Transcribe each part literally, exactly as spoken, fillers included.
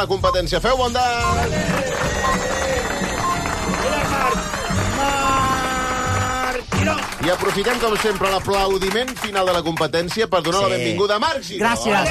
la competència. Feu bondat! I aprofitem, com sempre, l'aplaudiment final de la competència per donar sí. la benvinguda a Marc Giró. Gràcies.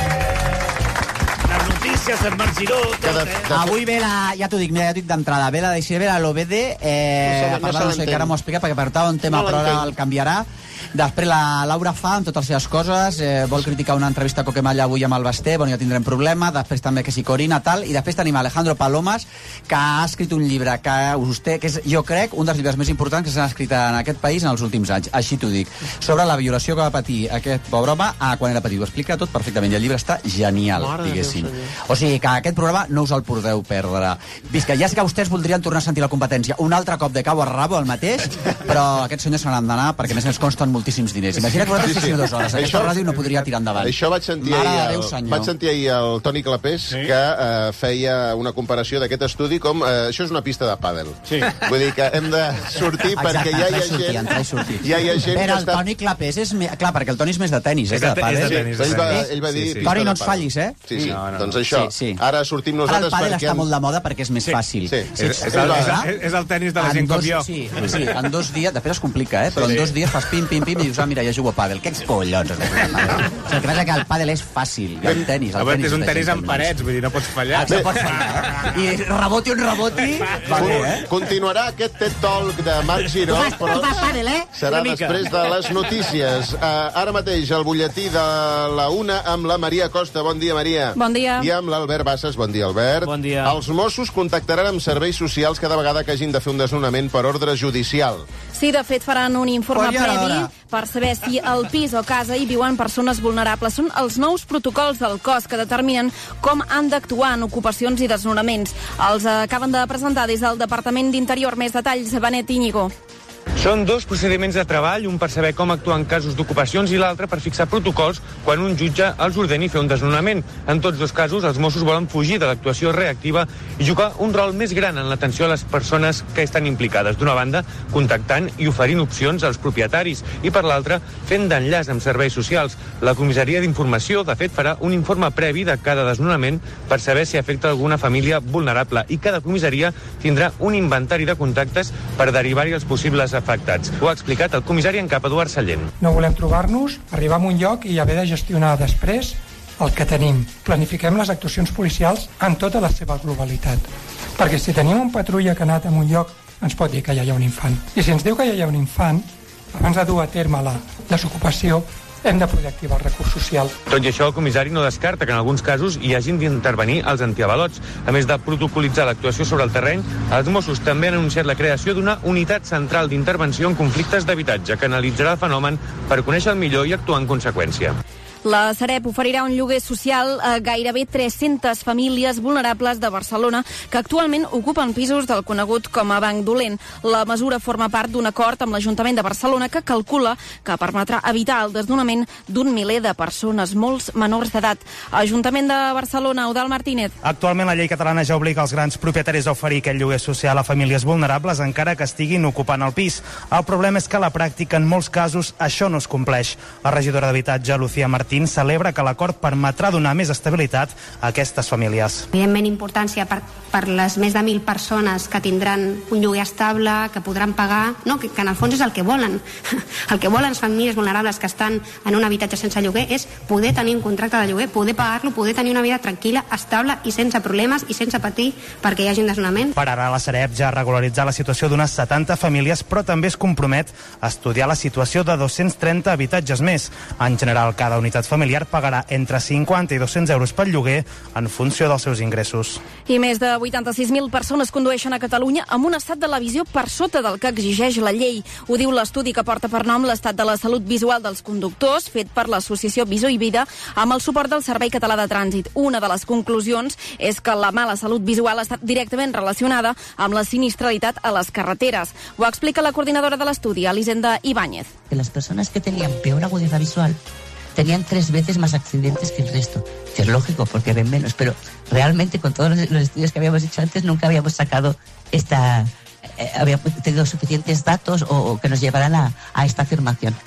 Les notícies en Marc Giró. Tot, eh? Avui ve la... Ja t'ho dic, mira, ja t'ho dic d'entrada. Ve la de ve la l'O B D, eh, no a parlar, no sé què ara m'ho explica, perquè per tant un tema, no però ara el canviarà. Després la Laura fa amb totes les seves coses, eh, vol criticar una entrevista a Coquemalla avui amb el Basté, bueno, ja tindrem problema, després també que si Corina, tal, i després tenim Alejandro Palomas, que ha escrit un llibre que us té, que és, jo crec, un dels llibres més importants que s'han escrit en aquest país en els últims anys, així t'ho dic, sobre la violació que va patir aquest pobre home a quan era petit. Ho explica tot perfectament, i el llibre està genial, Mare diguéssim. O sigui que aquest programa no us el podeu perdre. Visca, ja sé que vostès voldrien tornar a sentir la competència un altre cop de cau a rabo, el mateix, però aquests senyors se n'han d'anar, perquè a més ens consten moltíssims diners. Imagina que vosaltres féssim dues hores. Aquesta això, ràdio no podria tirar endavant. Això vaig sentir, ahir, el, Déu, vaig sentir ahir el Toni Clapés, sí? que uh, feia una comparació d'aquest estudi com... Uh, això és una pista de pàdel. Sí. Vull dir que hem de sortir Exacte, perquè ja hi ha sortir, gent... Sortir. Ja hi ha gent Però que el està... Toni Clapés és... Me... Clar, perquè el Toni és més de tenis, és, és de pàdel. És de tenis, sí, ell, va, ell va dir... Sí, sí. Toni, no ens fallis, eh? Sí, sí. No, no. Doncs això. Sí, sí. Ara sortim nosaltres perquè... Ara el pàdel està molt de moda perquè és més sí. fàcil. Sí. Sí. És, és, el, és, és el tenis de la gent com jo. Sí, sí, en dos dies... Després es complica, eh? Però en dos dies fas pim, pim, pim i dius, ah, mira, ja jugo a pàdel. Què collons? O sigui, el que passa que el pàdel és fàcil, i el tenis... El tenis és un tenis amb parets, vull dir, no pots fallar. No pots fallar. I reboti un reboti... Vale, eh? Continuarà aquest TED Talk de Marc Giró, però serà després de les notícies. Ara mateix, el butlletí de la una amb la Maria Costa. Bon dia, Maria. Bon dia. I amb l'Albert Bassas. Bon dia, Albert. Bon dia. Els Mossos contactaran amb serveis socials cada vegada que hagin de fer un desnonament per ordre judicial. Sí, de fet, faran un informe Coi, ara, previ ara. per saber si al pis o casa hi viuen persones vulnerables. Són els nous protocols del cos que determinen com han d'actuar en ocupacions i desnonaments. Els acaben de presentar des del Departament d'Interior. Més detalls, Benet Íñigo. Són dos procediments de treball, un per saber com actuar en casos d'ocupacions i l'altre per fixar protocols quan un jutge els ordeni fer un desnonament. En tots dos casos, els Mossos volen fugir de l'actuació reactiva i jugar un rol més gran en l'atenció a les persones que estan implicades. D'una banda, contactant i oferint opcions als propietaris i, per l'altra, fent d'enllaç amb serveis socials. La comissaria d'informació, de fet, farà un informe previ de cada desnonament per saber si afecta alguna família vulnerable i cada comissaria tindrà un inventari de contactes per derivar-hi els possibles afectats. Ho ha explicat el comissari en cap, Eduard Sallent. No volem trobar-nos, arribar a un lloc i haver de gestionar després el que tenim. Planifiquem les actuacions policials en tota la seva globalitat. Perquè si tenim un patrulla que ha anat a un lloc, ens pot dir que ja hi ha un infant. I si ens diu que ja hi ha un infant, abans de dur a terme la desocupació, hem de poder activar el recurs social. Tot i això, el comissari no descarta que en alguns casos hi hagin d'intervenir els antiavalots. A més de protocolitzar l'actuació sobre el terreny, els Mossos també han anunciat la creació d'una unitat central d'intervenció en conflictes d'habitatge que analitzarà el fenomen per conèixer el millor i actuar en conseqüència. La Sareb oferirà un lloguer social a gairebé tres-centes famílies vulnerables de Barcelona que actualment ocupen pisos del conegut com a Banc Dolent. La mesura forma part d'un acord amb l'Ajuntament de Barcelona que calcula que permetrà evitar el desnonament d'un miler de persones, molts menors d'edat. Ajuntament de Barcelona, Eudald Martínez. Actualment la llei catalana ja obliga els grans propietaris a oferir aquest lloguer social a famílies vulnerables encara que estiguin ocupant el pis. El problema és que a la pràctica en molts casos això no es compleix. La regidora d'Habitatge, Lucía Martínez, celebra que l'acord permetrà donar més estabilitat a aquestes famílies. Evidentment, importància per, per les més de mil persones que tindran un lloguer estable, que podran pagar, no, que, que en el fons és el que volen. El que volen les famílies vulnerables que estan en un habitatge sense lloguer és poder tenir un contracte de lloguer, poder pagar-lo, poder tenir una vida tranquil·la, estable i sense problemes i sense patir perquè hi hagi un desnonament. Per ara, la Sareb ja ha regularitzat la situació d'unes setanta famílies, però també es compromet a estudiar la situació de dos-cents trenta habitatges més. En general, cada unitat familiar pagarà entre cinquanta i dos-cents euros pel lloguer en funció dels seus ingressos. I més de vuitanta-sis mil persones condueixen a Catalunya amb un estat de la visió per sota del que exigeix la llei. Ho diu l'estudi que porta per nom l'estat de la salut visual dels conductors, fet per l'associació Viso i Vida, amb el suport del Servei Català de Trànsit. Una de les conclusions és que la mala salut visual ha estat directament relacionada amb la sinistralitat a les carreteres. Ho explica la coordinadora de l'estudi, Elisenda Ibáñez. Que las personas que tenían peor agudeza visual tenían tres veces más accidentes que el resto. Es lógico, porque ven menos, pero realmente con todos los, los estudios que habíamos hecho antes nunca habíamos sacado esta... Eh, habíamos tenido suficientes datos o, o que nos llevaran a, a esta afirmación.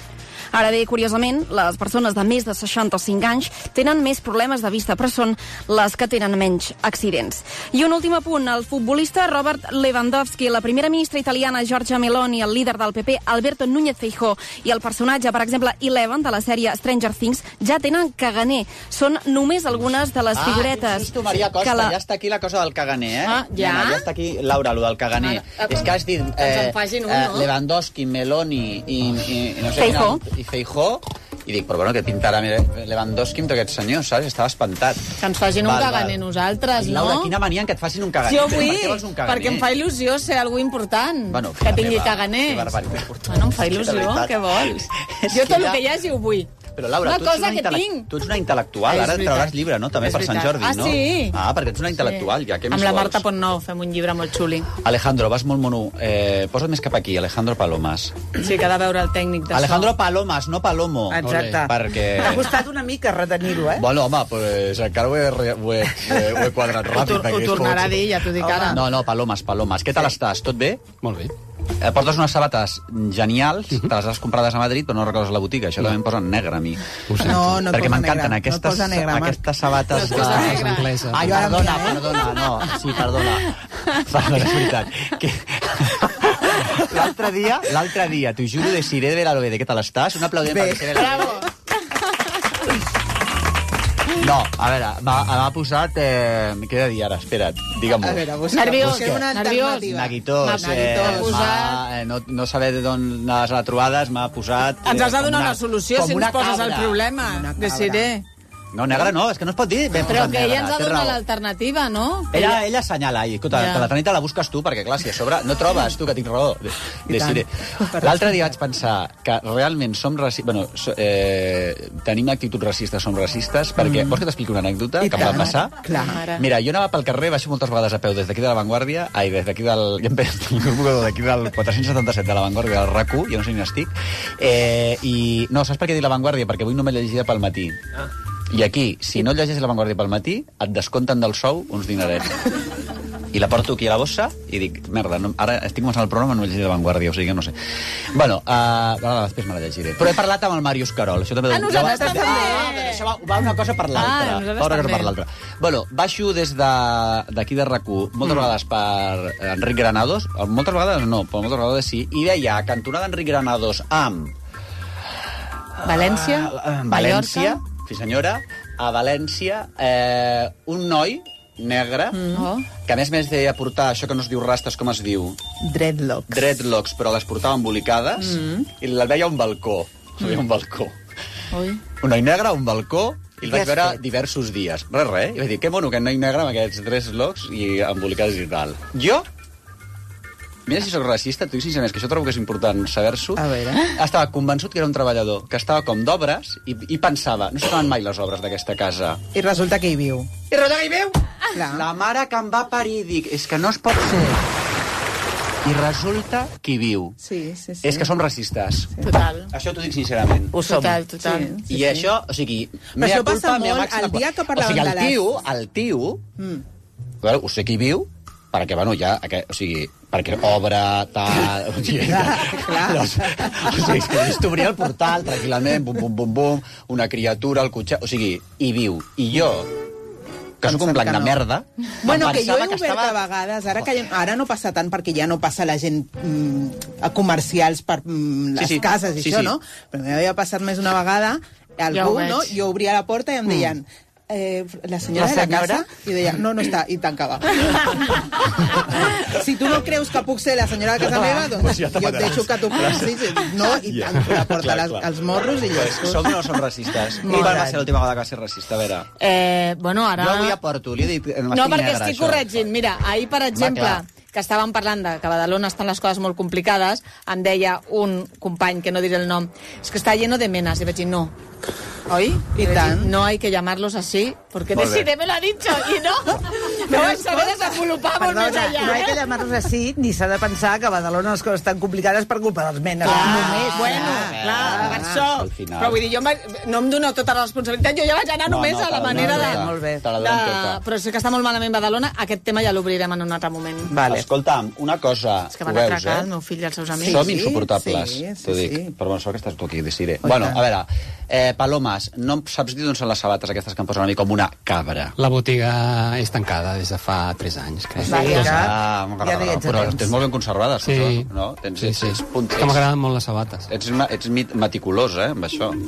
Ara bé, curiosament, les persones de més de seixanta-cinc anys tenen més problemes de vista, però són les que tenen menys accidents. I un últim apunt, el futbolista Robert Lewandowski, la primera ministra italiana Giorgia Meloni, el líder del P P Alberto Núñez Feijóo i el personatge, per exemple, Eleven, de la sèrie Stranger Things, ja tenen caganer. Són només algunes de les figuretes. Ah, justo, Maria Costa, la... ja està aquí la cosa del caganer, eh? Ah, ja? Mira, ja està aquí, Laura, lo del caganer. Ah, és que has dit eh, un, eh, no? Lewandowski, Meloni i, i, i no sé Feijóo. Quina, i Feijóo, i dic, però bueno, que pintarà Lewandowski amb aquests senyors, saps? Estava espantat. Que ens facin val, un caganer nosaltres, no? Laura, quina mania que et facin un caganer. Jo vull, per què vols un caganer? perquè em fa il·lusió ser algú important. Bueno, que tingui caganer. Bueno, em fa il·lusió, què vols? Jo tot el que hi hagi ho vull. Però, Laura, una tu, ets cosa una que intele... tinc. tu ets una intel·lectual, ara trauràs llibre, no? També per Sant Jordi, ah, no? Sí? Ah, perquè ets una intel·lectual, ja, què més Amb la vols? Marta Pontnou fem un llibre molt xuli. Alejandro, vas molt mono. Eh, posa't més cap aquí, Alejandro Palomas. Sí, que ha de veure el tècnic de Alejandro so. Palomas, no Palomo. Exacte. Perquè... T'ha costat una mica retenir-ho, eh? Bueno, home, pues encara ho he, ho he, ho he, ho he quadrat ràpid. Ho, ho tornarà a dir, ja t'ho dic ara. No, no, Palomas, Palomas. Què tal estàs? Tot bé? Molt bé. Eh, portes unes sabates genials, te les has comprades a Madrid, però no recordes la botiga. Això també em posa negre, a mi. No, no perquè posa m'encanten negre. aquestes, no posa negre, aquestes sabates no posa de... negre. Ai, perdona, perdona, no. Sí, perdona. Perdona, és veritat. Que... L'altre dia, l'altre dia, t'ho juro, de Siré de Veralobede. Què tal estàs? Un aplaudiment per Siré de Bravo. No, a veure, m'ha posat... Eh, què he de dir ara? Espera't, digue-m'ho. A veure, busca, nerviós, busquem una alternativa. Neguitós. Neguitós. Eh, no, no saber d'on les ha trobades, m'ha posat... Ens has de com donar una- una solució com si una ens poses cabra. el problema. Decidé. No, negre no, és que no es pot dir. Ben Però posat que negre, ella ens ha té donat raó. l'alternativa, no? Ella, ella assenyala, i escolta, Ja. ja. la Tanita la busques tu, perquè clar, si a sobre no trobes tu que tinc raó. De, de L'altre dia vaig pensar que realment som racistes, bueno, so, eh, tenim actituds racistes, som racistes, perquè, mm. vols que t'expliqui una anècdota I que em va tant. passar? Clar. Mira, jo anava pel carrer, baixo moltes vegades a peu des d'aquí de la Vanguardia, ai, des d'aquí del... Ja em penso, el bugador d'aquí del quatre-cents setanta-set de la Vanguardia, del RAC u, jo no sé ni estic, eh, i... No, saps per què dic la Vanguardia? Perquè avui no m'he llegida pel matí. Ah. I aquí, si no llegeixes La Vanguardia pel matí, et descompten del sou uns dinerets. I la porto aquí a la bossa i dic, merda, no, ara estic començant el programa i no he llegit La Vanguardia, o sigui que no sé. Bueno, uh, ara després me la llegiré. Però he parlat amb el Màrius Carol. Això també Ah, nosaltres ja va, també! Ah, això va, va una cosa per l'altra. Ah, nosaltres va una cosa també. per l'altra. Bueno, baixo des d'aquí de, de RAC u, moltes mm. vegades per Enric Granados, moltes vegades no, però moltes vegades sí, i veia cantonada Enric Granados amb... València? Uh, València, sí senyora, a València, eh, un noi negre, Mm. que a més més deia portar això que no es diu rastes, com es diu? Dreadlocks. Dreadlocks, però les portava embolicades, Mm. i la veia a un balcó. Mm. Veia un balcó. Ui. Un noi negre a un balcó, i el I vaig què has veure fet? diversos dies. Res, res. I vaig dir, que mono, aquest noi negre amb aquests dreadlocks i embolicades i tal. Jo... Mira si sóc racista, t'ho dic sincerament, que això trobo que és important saber-s'ho. A veure. Estava convençut que era un treballador, que estava com d'obres, i, i pensava, no s'acaben mai les obres d'aquesta casa. I resulta que hi viu. I resulta que hi viu! Clar. La mare que em va parir, dic, és que no es pot ser. I resulta que hi viu. Sí, sí, sí. És que som racistes. Total. Això t'ho dic sincerament. Ho som. Total, total. Sí, I sí. això, o sigui, Però mea això passa culpa, mea molt màxima... el dia que O parlàvem sigui, el de les- tio, el tio, Mm. clar, ho sé que hi viu, perquè, bueno, ja, aquest, o sigui, perquè obre, tal... O sigui, clar. Doncs, o sigui, és que és t'obrir el portal tranquil·lament, bum, bum, bum, bum, una criatura, el cotxe... O sigui, hi viu. I jo, que sóc un blanc de merda... Bueno, que jo he pensava obert estava- a vegades, ara, que ara no passa tant perquè ja no passa la gent mm, a comercials per mm, les Sí, sí. cases i Sí, això, sí. no? Però m'havia passat més una vegada, Ja ho algú, veig. no? Jo obria la porta i em deien... Eh, la senyora La de la senyora? casa? I deia, no, no està, i tancava. Si tu no creus que puc ser la senyora de casa meva, doncs Pues ja jo et deixo que tu passis, no, i Ja. tanco la porta Clar, les, clar. als morros i Pues, jo... som o no som racistes? I Molt quan va gran. ser l'última vegada que va ser racista? A veure... Eh, bueno, ara... Jo avui aporto, li he dit... No, perquè estic corregint. Mira, ahir, per exemple, clar. que estàvem parlant de que a Badalona estan les coses molt complicades, em deia un company, que no diré el nom, és que està lleno de menas. I vaig dir, no. Oi? I vaig tant. dir, no hay que llamarlos así, porque Molt bé. Desiree me lo ha dicho, i no. No vaig saber desenvolupar molt més allà. No hay que llamarlos así, ni s'ha de pensar que a Badalona les coses estan complicades per culpa dels menes. Només. Bueno, clar, per això. Però vull dir, jo no em doneu tota la responsabilitat, jo ja vaig anar només a la manera de... Molt bé. Però sé que està molt malament Badalona, aquest tema ja l'obrirem en un altre moment. Escolta'm, una cosa, és que van atracar el meu fill i els seus amics. Som insuportables, t'ho dic. Però bueno, sort que estàs tu aquí, decidiré. Bueno, a veure, eh, Palomes, no saps dir d'on són les sabates aquestes que em posen a mi com una cabra? La botiga és tancada des de fa tres anys, crec. Sí, ja, però tens molt ben conservades. Sí, no? Tens, sí, sí. Ets, ets, que m'agraden molt les sabates. Ets, ets meticulós, eh, amb això.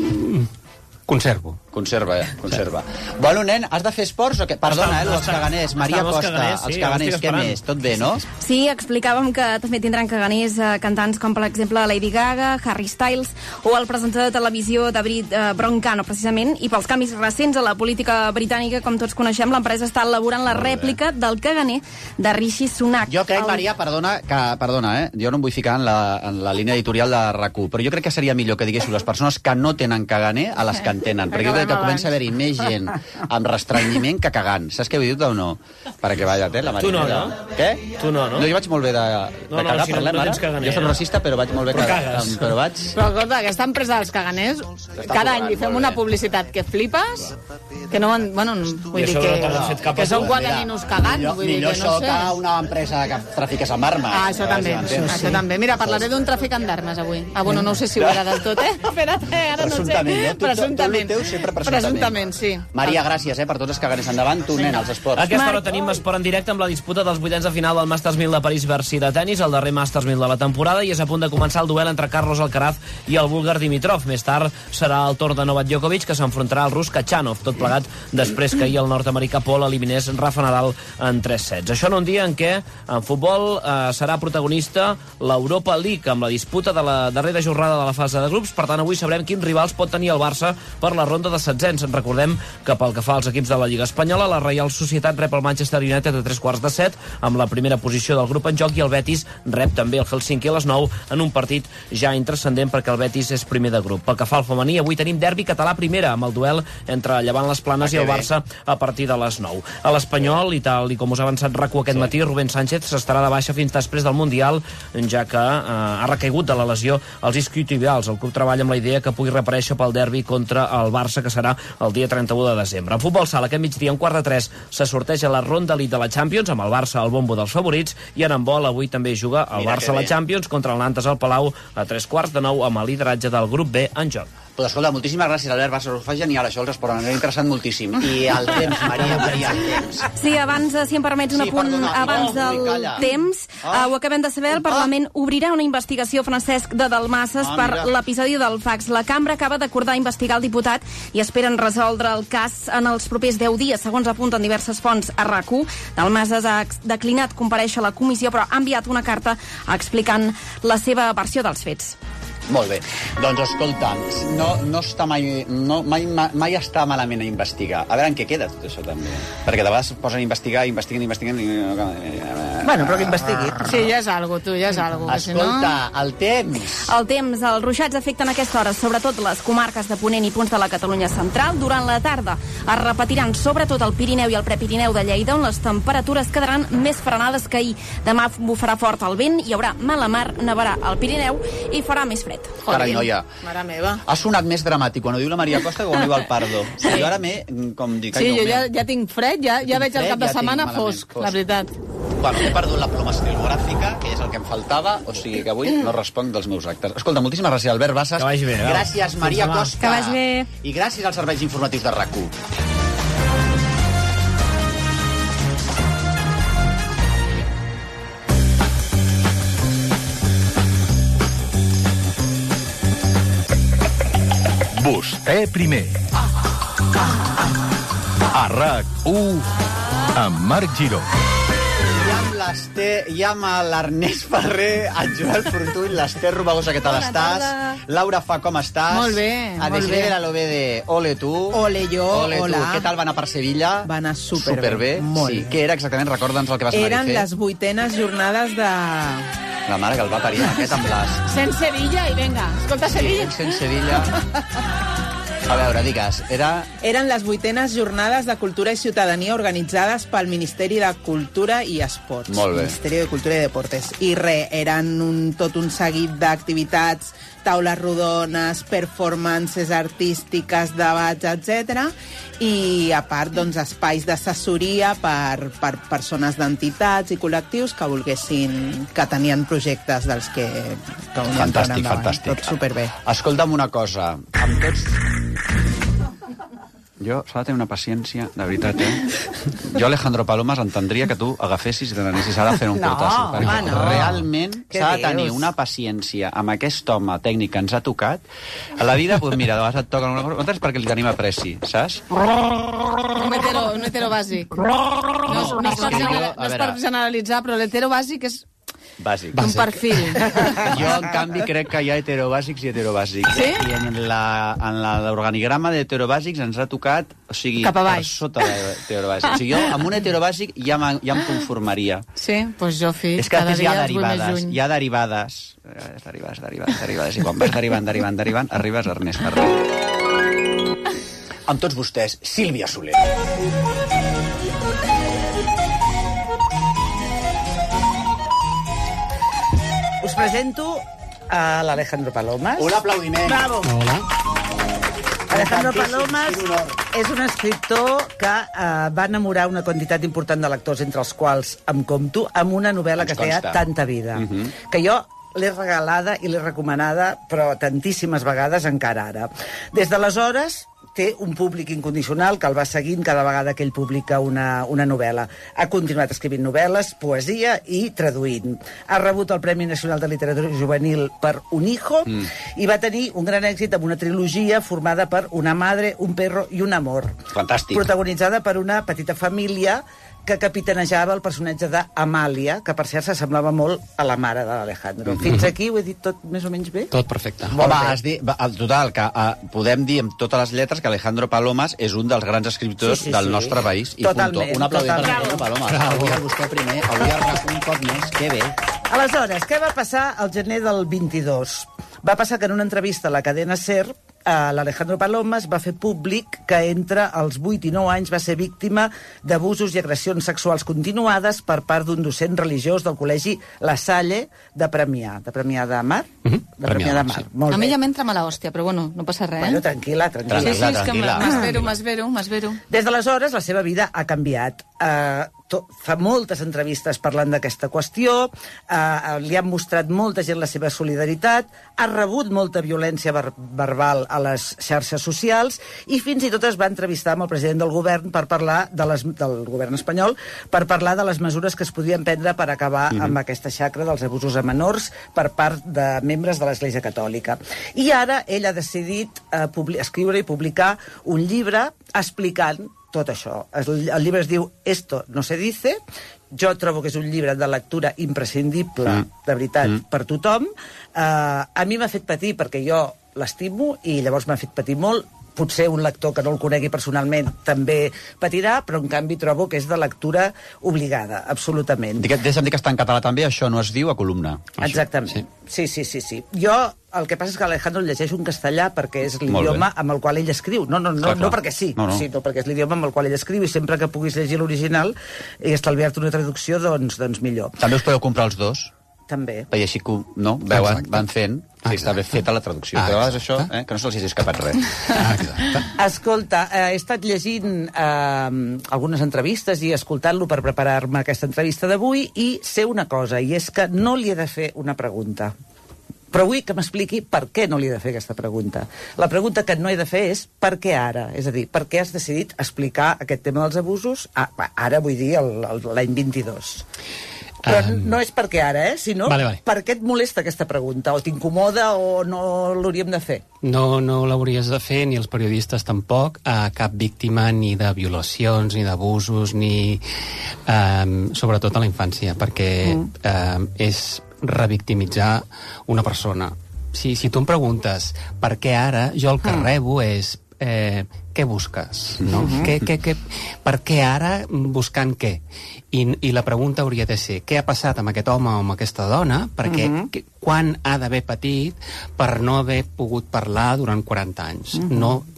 Conservo. Conserva, eh? Conserva. Sí. Bueno, nen, has de fer esports o què? Perdona, eh, els caganers. Maria Costa, els caganers, què més? Tot bé, no? Sí, explicàvem que també tindran caganers eh, cantants com, per exemple, Lady Gaga, Harry Styles o el presentador de televisió David eh, Broncano, precisament. I pels canvis recents a la política britànica, com tots coneixem, l'empresa està elaborant la rèplica del caganer de Rishi Sunak. Jo crec, el... Maria, perdona, que, perdona, eh? Jo no em vull ficar en la, en la línia editorial de R A C U, però jo crec que seria millor que diguéssiu les persones que no tenen caganer a les que en tenen, perquè jo crec que comença a haver-hi més gent amb restrenyiment que cagant. Saps què he dit o no? Perquè vaya tela, Maria. Tu no, no? Què? Tu no, no? No, jo vaig molt bé de, no, de cagar, no, si parlem no, no ara. caganer, Jo soc no? racista, però vaig molt bé però cagar. Cagues. Però vaig... Però escolta, aquesta empresa dels caganers, cada any li fem una publicitat que flipes, que no van... Bueno, vull dir que... No que són quatre ninos cagant. Millor, vull dir millor que no això sé. que una empresa que trafiques amb armes. Ah, això també, això també. Mira, parlaré d'un traficant d'armes avui. Ah, bueno, no ho sé si ho era del tot, eh? Espera't, ara no ho sé. Presumptament, no? Tu, presumptament. Tu, tu, tu, sempre presumptament. Presumptament, sí. Maria, gràcies, eh, per tots els caganers. Endavant, tu, nen, als esports. A aquesta hora tenim esport en directe amb la disputa dels vuitens de final del Masters mil de París-Bercy de tennis, el darrer Masters mil de la temporada, i és a punt de començar el duel entre Carlos Alcaraz i el búlgar Dimitrov. Més tard serà el torn de Novak Djokovic, que s'enfrontarà al rus Kachanov, tot plegat després que ahir el nord-americà Paul eliminés Rafa Nadal en tres sets. Això en un dia en què en futbol eh, serà protagonista l'Europa League, amb la disputa de la darrera jornada de la fase de grups. Per tant, avui sabrem quins rivals pot tenir el Barça per la ronda de setzents. Recordem que pel que fa als equips de la Lliga Espanyola, la Reial Societat rep el Manchester United a tres quarts de set, amb la primera posició del grup en joc, i el Betis rep també el Helsinki a les nou en un partit ja intrascendent perquè el Betis és primer de grup. Pel que fa al femení, avui tenim derbi català primera, amb el duel entre Llevant les Planes i el Barça a partir de les nou. A l'Espanyol, i tal i com us ha avançat R A C U aquest matí, Rubén Sánchez s'estarà de baixa fins després del Mundial, ja que eh, ha recaigut de la lesió als isquiotibials. El club treballa amb la idea que pugui reaparèixer pel derbi contra el Barça, que serà el dia trenta-u de desembre. En futbol sala, aquest migdia, un quart de tres, se sorteja la ronda elite de la Champions, amb el Barça al bombo dels favorits, i en handbol avui també juga el Mira Barça a la Champions contra el Nantes al Palau a tres quarts de nou, amb el lideratge del grup B en joc. Pues escolta, moltíssimes gràcies, Albert Bassas, ho fa genial, això, els esports, m'ha interessat moltíssim. I el temps, Maria, Maria, el temps. Sí, abans, si em permets un Sí, apunt perdona. abans Oh, del ui, calla. temps, Ah. uh, ho acabem de saber, el Parlament obrirà una investigació, Francesc, de Dalmases Ah, per mira. l'episodi del fax. La cambra acaba d'acordar investigar el diputat i esperen resoldre el cas en els propers deu dies, segons apunten diverses fonts a R A C U. Dalmases ha ex- declinat comparèixer a la comissió, però ha enviat una carta explicant la seva versió dels fets. Molt bé. Doncs escolta, no, no està mai, no, mai, mai està malament a investigar. A veure en què queda tot això, també. Perquè de vegades posen a investigar, investiguen, investiguen... I... Bueno, però que investigui. Sí, ja és algo, tu, ja és algo. que si Escolta, no... el temps. El temps, els ruixats afecten a aquesta hora, sobretot les comarques de Ponent i punts de la Catalunya central. Durant la tarda es repetiran sobretot el Pirineu i el Prepirineu de Lleida, on les temperatures quedaran més frenades que ahir. Demà bufarà fort el vent, hi haurà mala mar, nevarà al Pirineu i farà més fred. Carai, noia. Mare meva. Ha sonat més dramàtic quan ho diu la Maria Costa que quan ho diu el Pardo. Sí. Jo ara m'he, com dic... Sí, jo ja, ja tinc fred, ja, ja veig el fred, cap de ja tinc setmana malament, fosc, la veritat. Bueno, he perdut la ploma estilogràfica, que és el que em faltava, o sigui que avui no responc dels meus actes. Escolta, moltíssimes gràcies, Albert Bassas. Que vagi bé. Gràcies, Maria Costa. Que vagi bé. I gràcies als serveis informatius de R A C U. Vostè primer. A R A C U amb Marc Giró. I amb l'Ester, i amb l'Ernest Ferrer, el Joel Fortuny, l'Ester Robagosa, què tal Bona estàs? tarda. Laura Fa, com estàs? Molt bé, A molt Desiree bé. la Lobede, ole tu. Ole jo, ole hola. tu. Què tal va anar per Sevilla? Va anar superbé. Superbé. Molt Sí. bé. Què era exactament? Recorda'ns el que vas anar Eren a fer. les vuitenes jornades de... La mare que el va parir, aquest amb les... Sent Sevilla i venga, escolta Sevilla. Sí, sent Sevilla. A veure, digues, era... Eren les vuitenes jornades de cultura i ciutadania organitzades pel Ministeri de Cultura i Esports. Molt bé. Ministeri de Cultura i Deportes. I res, eren un, tot un seguit d'activitats, taules rodones, performances artístiques, debats, etcètera. I, a part, doncs, espais d'assessoria per, per persones d'entitats i col·lectius que volguessin, que tenien projectes dels que... que fantàstic, fantàstic. Tot superbé. Escolta'm una cosa, amb tots... Jo s'ha de tenir una paciència, de veritat, eh? Jo, Alejandro Palomas, entendria que tu agafessis i t'anessis ara a fer un no, cortàs. Perquè home, no. realment s'ha de tenir una paciència amb aquest home tècnic que ens ha tocat. A la vida, doncs mira, de vegades et toquen una cosa, nosaltres perquè li tenim apreci, saps? Un hetero, un hetero bàsic. No, no, no, és per, general, no és per generalitzar, però l'hetero bàsic és... Bàsic. Un perfil. Jo, en canvi, crec que hi ha heterobàsics i heterobàsics. Sí? I en la- en la- l'organigrama d'heterobàsics ens ha tocat, o sigui, Cap a per baix. sota d'heterobàsics. O sigui, jo amb un heterobàsic ja, m'ha- ja em conformaria. Sí, doncs jo, fi, És que cada després hi ha dia els vull més derivades, lluny. hi ha derivades, eh, derivades, derivades, derivades, i quan vas derivant, derivant, derivant, arribes a Ernest Ferrer. Amb tots vostès, Sílvia Soler. Us presento a l'Alejandro Palomas. Un aplaudiment. Bravo. Hola. Alejandro Tantíssim, Palomas quin honor. és un escriptor que eh, va enamorar una quantitat important de lectors, entre els quals em compto, amb una novel·la que es deia consta. Tanta vida, Mhm. que jo l'he regalada i l'he recomanada, però tantíssimes vegades encara ara. Des d'aleshores té un públic incondicional que el va seguint cada vegada que ell publica una, una novel·la. Ha continuat escrivint novel·les, poesia i traduint. Ha rebut el Premi Nacional de Literatura Juvenil per Un hijo mm. i va tenir un gran èxit amb una trilogia formada per Una madre, un perro i un amor. Fantàstic. Protagonitzada per una petita família que capitanejava el personatge d'Amàlia, que per cert s'assemblava molt a la mare de l'Alejandro. Mhm. Fins aquí ho he dit tot més o menys bé? Tot perfecte. Home, has dit, va, al total, que uh, podem dir amb totes les lletres que Alejandro Palomas és un dels grans escriptors Sí, sí, del sí. nostre país. I Totalment, punto. Un aplaudiment per totalment. Alejandro Palomas. Avui a vostè primer, avui a un cop més. Que bé. Aleshores, què va passar al gener del vint-i-dos? Va passar que en una entrevista a la cadena SER eh, l'Alejandro Palomas va fer públic que entre els vuit i nou anys va ser víctima d'abusos i agressions sexuals continuades per part d'un docent religiós del col·legi La Salle de Premià. De Premià de Mar? Mm -hmm. De Premià de Mar, sí. molt A mi bé. ja m'entra mala hòstia, però bueno, no passa res. Bueno, Eh? tranquil·la, tranquil·la. Sí, sí, és que tranquil·la. m'espero, m'espero, m'espero. Des d'aleshores, la seva vida ha canviat. Uh, to, fa moltes entrevistes parlant d'aquesta qüestió, uh, li han mostrat molta gent la seva solidaritat, ha rebut molta violència ver verbal a les xarxes socials i fins i tot es va entrevistar amb el president del govern per parlar de les, del govern espanyol per parlar de les mesures que es podien prendre per acabar mm -hmm. amb aquesta xacra dels abusos a menors per part de membres de l'Església Catòlica. I ara ell ha decidit uh, escriure i publicar un llibre explicant tot això. El, el llibre es diu Esto no se dice. Jo trobo que és un llibre de lectura imprescindible, mm. de veritat, mm. per tothom. Uh, a mi m'ha fet patir perquè jo l'estimo i llavors m'ha fet patir molt. Potser un lector que no el conegui personalment també patirà, però en canvi trobo que és de lectura obligada, absolutament. Deixa'm dir que està en català també, això no es diu a columna. Exactament. Sí. sí, sí, sí, sí. Jo, el que passa és que Alejandro el llegeix un castellà perquè és l'idioma amb el qual ell escriu. No, no, no, clar, clar. no perquè sí, no, no. sí, no perquè és l'idioma amb el qual ell escriu i sempre que puguis llegir l'original i estalviar-te una traducció, doncs, doncs millor. També us podeu comprar els dos? També. I així que, no, veuen, Exacte. van fent, si està ben feta la traducció. Ah, Però a vegades això, eh, que no se'ls hagi escapat res. Ah, exacte. Escolta, eh, he estat llegint eh, algunes entrevistes i escoltant-lo per preparar-me aquesta entrevista d'avui i sé una cosa, i és que no li he de fer una pregunta. Però vull que m'expliqui per què no li he de fer aquesta pregunta. La pregunta que no he de fer és per què ara? És a dir, per què has decidit explicar aquest tema dels abusos? Ah, ara vull dir l'any vint-i-dos. Però um, no és perquè ara, eh? Sinó vale, vale. per què et molesta aquesta pregunta? O t'incomoda o no l'hauríem de fer? No, no l'hauries de fer, ni els periodistes tampoc, a cap víctima ni de violacions, ni d'abusos, ni... Um, sobretot a la infància, perquè mm. um, és revictimitzar una persona. Si, si tu em preguntes per què ara, jo el que mm. rebo és eh, què busques? No? Mm-hmm. què, què, què, per què ara buscant què? I, I la pregunta hauria de ser què ha passat amb aquest home o amb aquesta dona, perquè mm-hmm. que, quan ha d'haver patit per no haver pogut parlar durant quaranta anys. Mm-hmm. No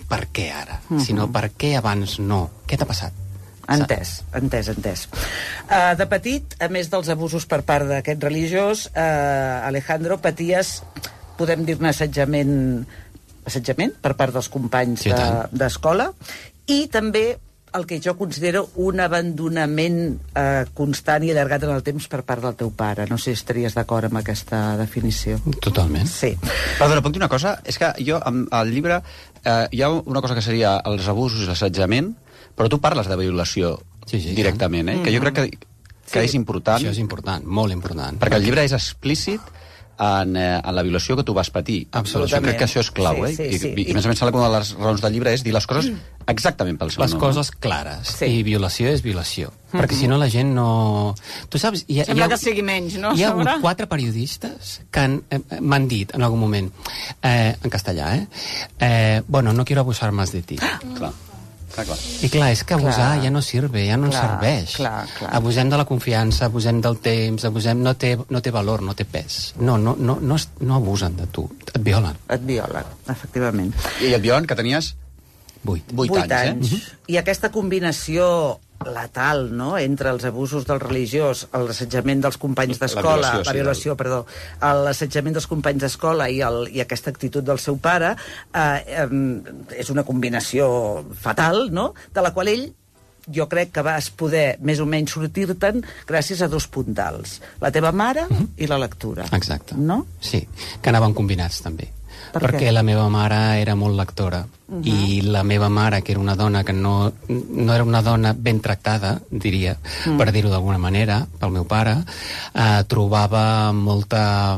per què ara, uh-huh. sinó per què abans no. Què t'ha passat? Entès, entès, entès. Uh, de petit, a més dels abusos per part d'aquest religiós, uh, Alejandro, paties, podem dir-ne assetjament, assetjament per part dels companys sí, d'escola, de, i també el que jo considero un abandonament eh, constant i allargat en el temps per part del teu pare. No sé si estaries d'acord amb aquesta definició. Totalment. Sí. Perdona, puc dir una cosa? És que jo, al llibre, eh, hi ha una cosa que seria els abusos i l'assetjament, però tu parles de violació sí, sí, directament, eh? Mm. Que jo crec que, que sí. és important. Això és important, molt important. Perquè el llibre és explícit en, eh, en la violació que tu vas patir. Absolutament. Jo crec que això és clau, sí, eh? Sí, sí. I, i, I, a més a més, sembla que una de les raons del llibre és dir les coses exactament pel seu les nom. Les coses clares. Sí. I violació és violació. Mm-hmm. Perquè si no la gent no... Tu saps... Hi ha, Sembla hi ha, que sigui menys, no? Hi ha hagut quatre periodistes que han, eh, m'han dit en algun moment, eh, en castellà, eh? eh bueno, no quiero abusar más de ti. Ah. Clar. Clar, clar. I clar, és que abusar clar. ja no sirve, ja no clar, serveix. Clar, clar. Abusem de la confiança, abusem del temps, abusem... No té, no té valor, no té pes. No, no, no, no, no abusen de tu, et violen. Et violen, efectivament. I et violen que tenies... Vuit. Vuit, Vuit anys, anys. Eh? I aquesta combinació letal, no?, entre els abusos del religiós, l'assetjament dels companys d'escola, la violació, la violació sí, perdó, l'assetjament dels companys d'escola i, el, i aquesta actitud del seu pare, eh, eh, és una combinació fatal, no?, de la qual ell jo crec que vas poder més o menys sortir-te'n gràcies a dos puntals, la teva mare uh-huh. i la lectura. Exacte. No? Sí, que anaven combinats també. Per perquè què? La meva mare era molt lectora uh-huh. i la meva mare, que era una dona que no, no era una dona ben tractada, diria, uh-huh. per dir-ho d'alguna manera, pel meu pare, eh, trobava molta...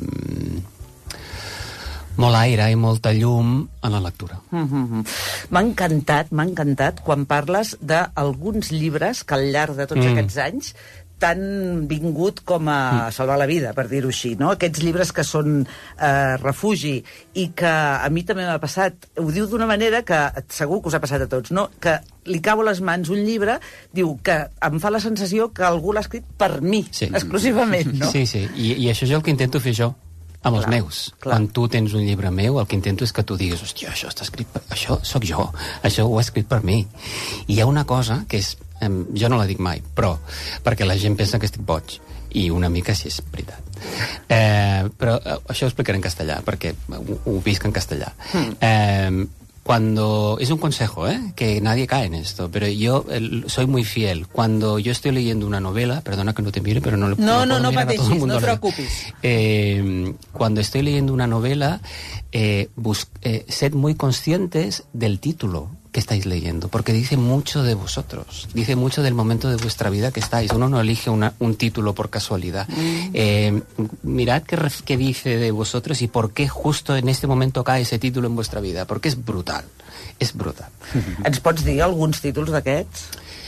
molt aire i molta llum en la lectura. Uh-huh. M'ha encantat, m'ha encantat quan parles d'alguns llibres que al llarg de tots mm. aquests anys t'han vingut com a salvar la vida, per dir-ho així, no? Aquests llibres que són eh, refugi i que a mi també m'ha passat, ho diu d'una manera que segur que us ha passat a tots, no? Que li cau a les mans un llibre, diu que em fa la sensació que algú l'ha escrit per mi, sí. exclusivament, no? Sí, sí, I, i això és el que intento fer jo amb els clar, meus. Clar. Quan tu tens un llibre meu, el que intento és que tu diguis, hòstia, això està escrit per... Això sóc jo, això ho he escrit per mi. I hi ha una cosa que és... Eh, jo no la dic mai, però... Perquè la gent pensa que estic boig. I una mica sí és veritat. Eh, però eh, això ho explicaré en castellà, perquè ho, ho visc en castellà. Mm. Eh, Cuando, es un consejo, ¿eh? Que nadie cae en esto, pero yo el, soy muy fiel. Cuando yo estoy leyendo una novela, perdona que no te mire, pero no le no, no, no, no pateixis, no te preocupes. Eh, cuando estoy leyendo una novela, eh, bus, eh, sed muy conscientes del título que estáis leyendo, porque dice mucho de vosotros, dice mucho del momento de vuestra vida que estáis. Uno no elige una, un título por casualidad. Mm. Eh, mirad qué, qué dice de vosotros y por qué justo en este momento cae ese título en vuestra vida, porque es brutal, es brutal. Ens pots dir alguns títols d'aquests?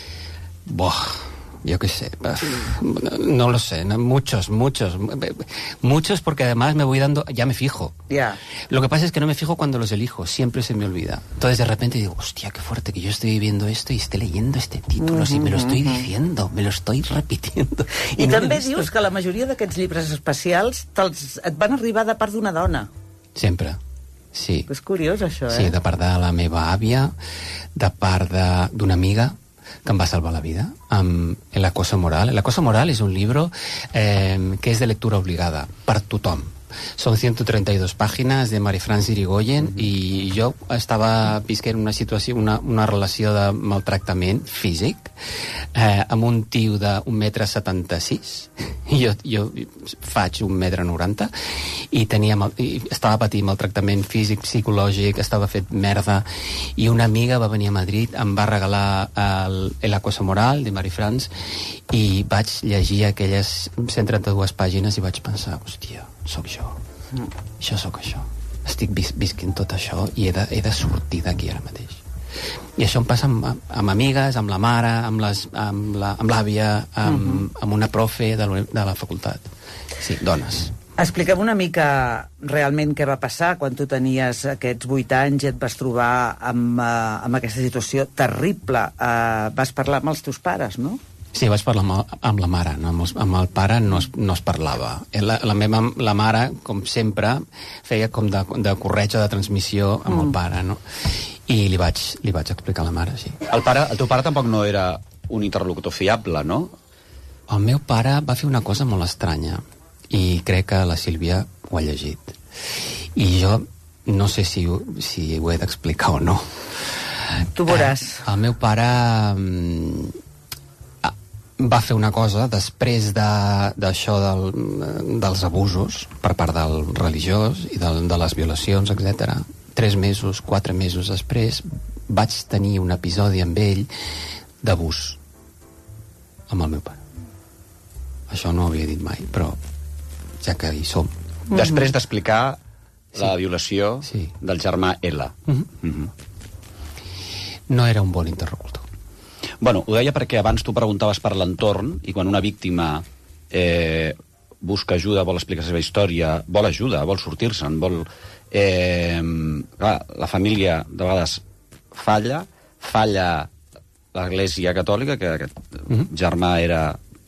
Buah... Yo qué sé, no lo sé, muchos, muchos, muchos porque además me voy dando, ya me fijo. Yeah. Lo que pasa es que no me fijo cuando los elijo, siempre se me olvida. Entonces de repente digo, hostia, qué fuerte que yo estoy viviendo esto y esté leyendo este título, mm-hmm, si me lo estoy mm-hmm. diciendo, me lo estoy repitiendo. I, I no també dius que la majoria d'aquests llibres especials et van arribar de part d'una dona. Sempre. Sí. És curiós, això, eh? Sí, de part de la meva àvia, de part d'una amiga, que em va salvar la vida, amb El acoso moral. El acoso moral és un llibre eh, que és de lectura obligada per tothom. Són ciento treinta y dos pàgines de Marie-France Irigoyen mm-hmm. i jo estava visquent una situació, una, una relació de maltractament físic eh, amb un tio d'un metre setanta-sis i jo, jo faig un metre noranta i, tenia, i estava patint maltractament físic, psicològic, estava fet merda i una amiga va venir a Madrid, em va regalar el, el acoso moral de Marie-France i vaig llegir aquelles cent trenta-dues pàgines i vaig pensar, hòstia, sóc jo. Mm. Això sóc això. Estic vis visquent tot això i he de, he de sortir d'aquí ara mateix. I això em passa amb, amb amigues, amb la mare, amb l'àvia, amb, la, amb, amb, mm-hmm. amb una profe de la, de la facultat. Sí, dones. Expliquem una mica realment què va passar quan tu tenies aquests vuit anys i et vas trobar amb, uh, amb aquesta situació terrible. Uh, vas parlar amb els teus pares, no? Sí, vaig parlar amb, amb la mare, no? amb, els, amb el pare no es, no es parlava. La, la meva la mare, com sempre, feia com de, de corretja de transmissió amb mm. el pare, no? I li vaig, li vaig explicar a la mare, sí. El, pare, el teu pare tampoc no era un interlocutor fiable, no? El meu pare va fer una cosa molt estranya i crec que la Sílvia ho ha llegit. I jo no sé si, si ho he d'explicar o no. Tu veuràs. Eh, el meu pare eh, va fer una cosa després d'això de, del, dels abusos per part del religiós i de, de les violacions, etcètera. Tres mesos, quatre mesos després vaig tenir un episodi amb ell d'abús amb el meu pare. Això no ho havia dit mai, però ja que hi som. Després d'explicar la violació sí. del germà L. Mm-hmm. Mm-hmm. No era un bon interlocutor. Bueno, ho deia perquè abans tu preguntaves per l'entorn i quan una víctima eh, busca ajuda, vol explicar la seva història, vol ajuda, vol sortir-se'n, vol... Eh, clar, la família de vegades falla, falla l'Església Catòlica, que aquest mm-hmm. germà era...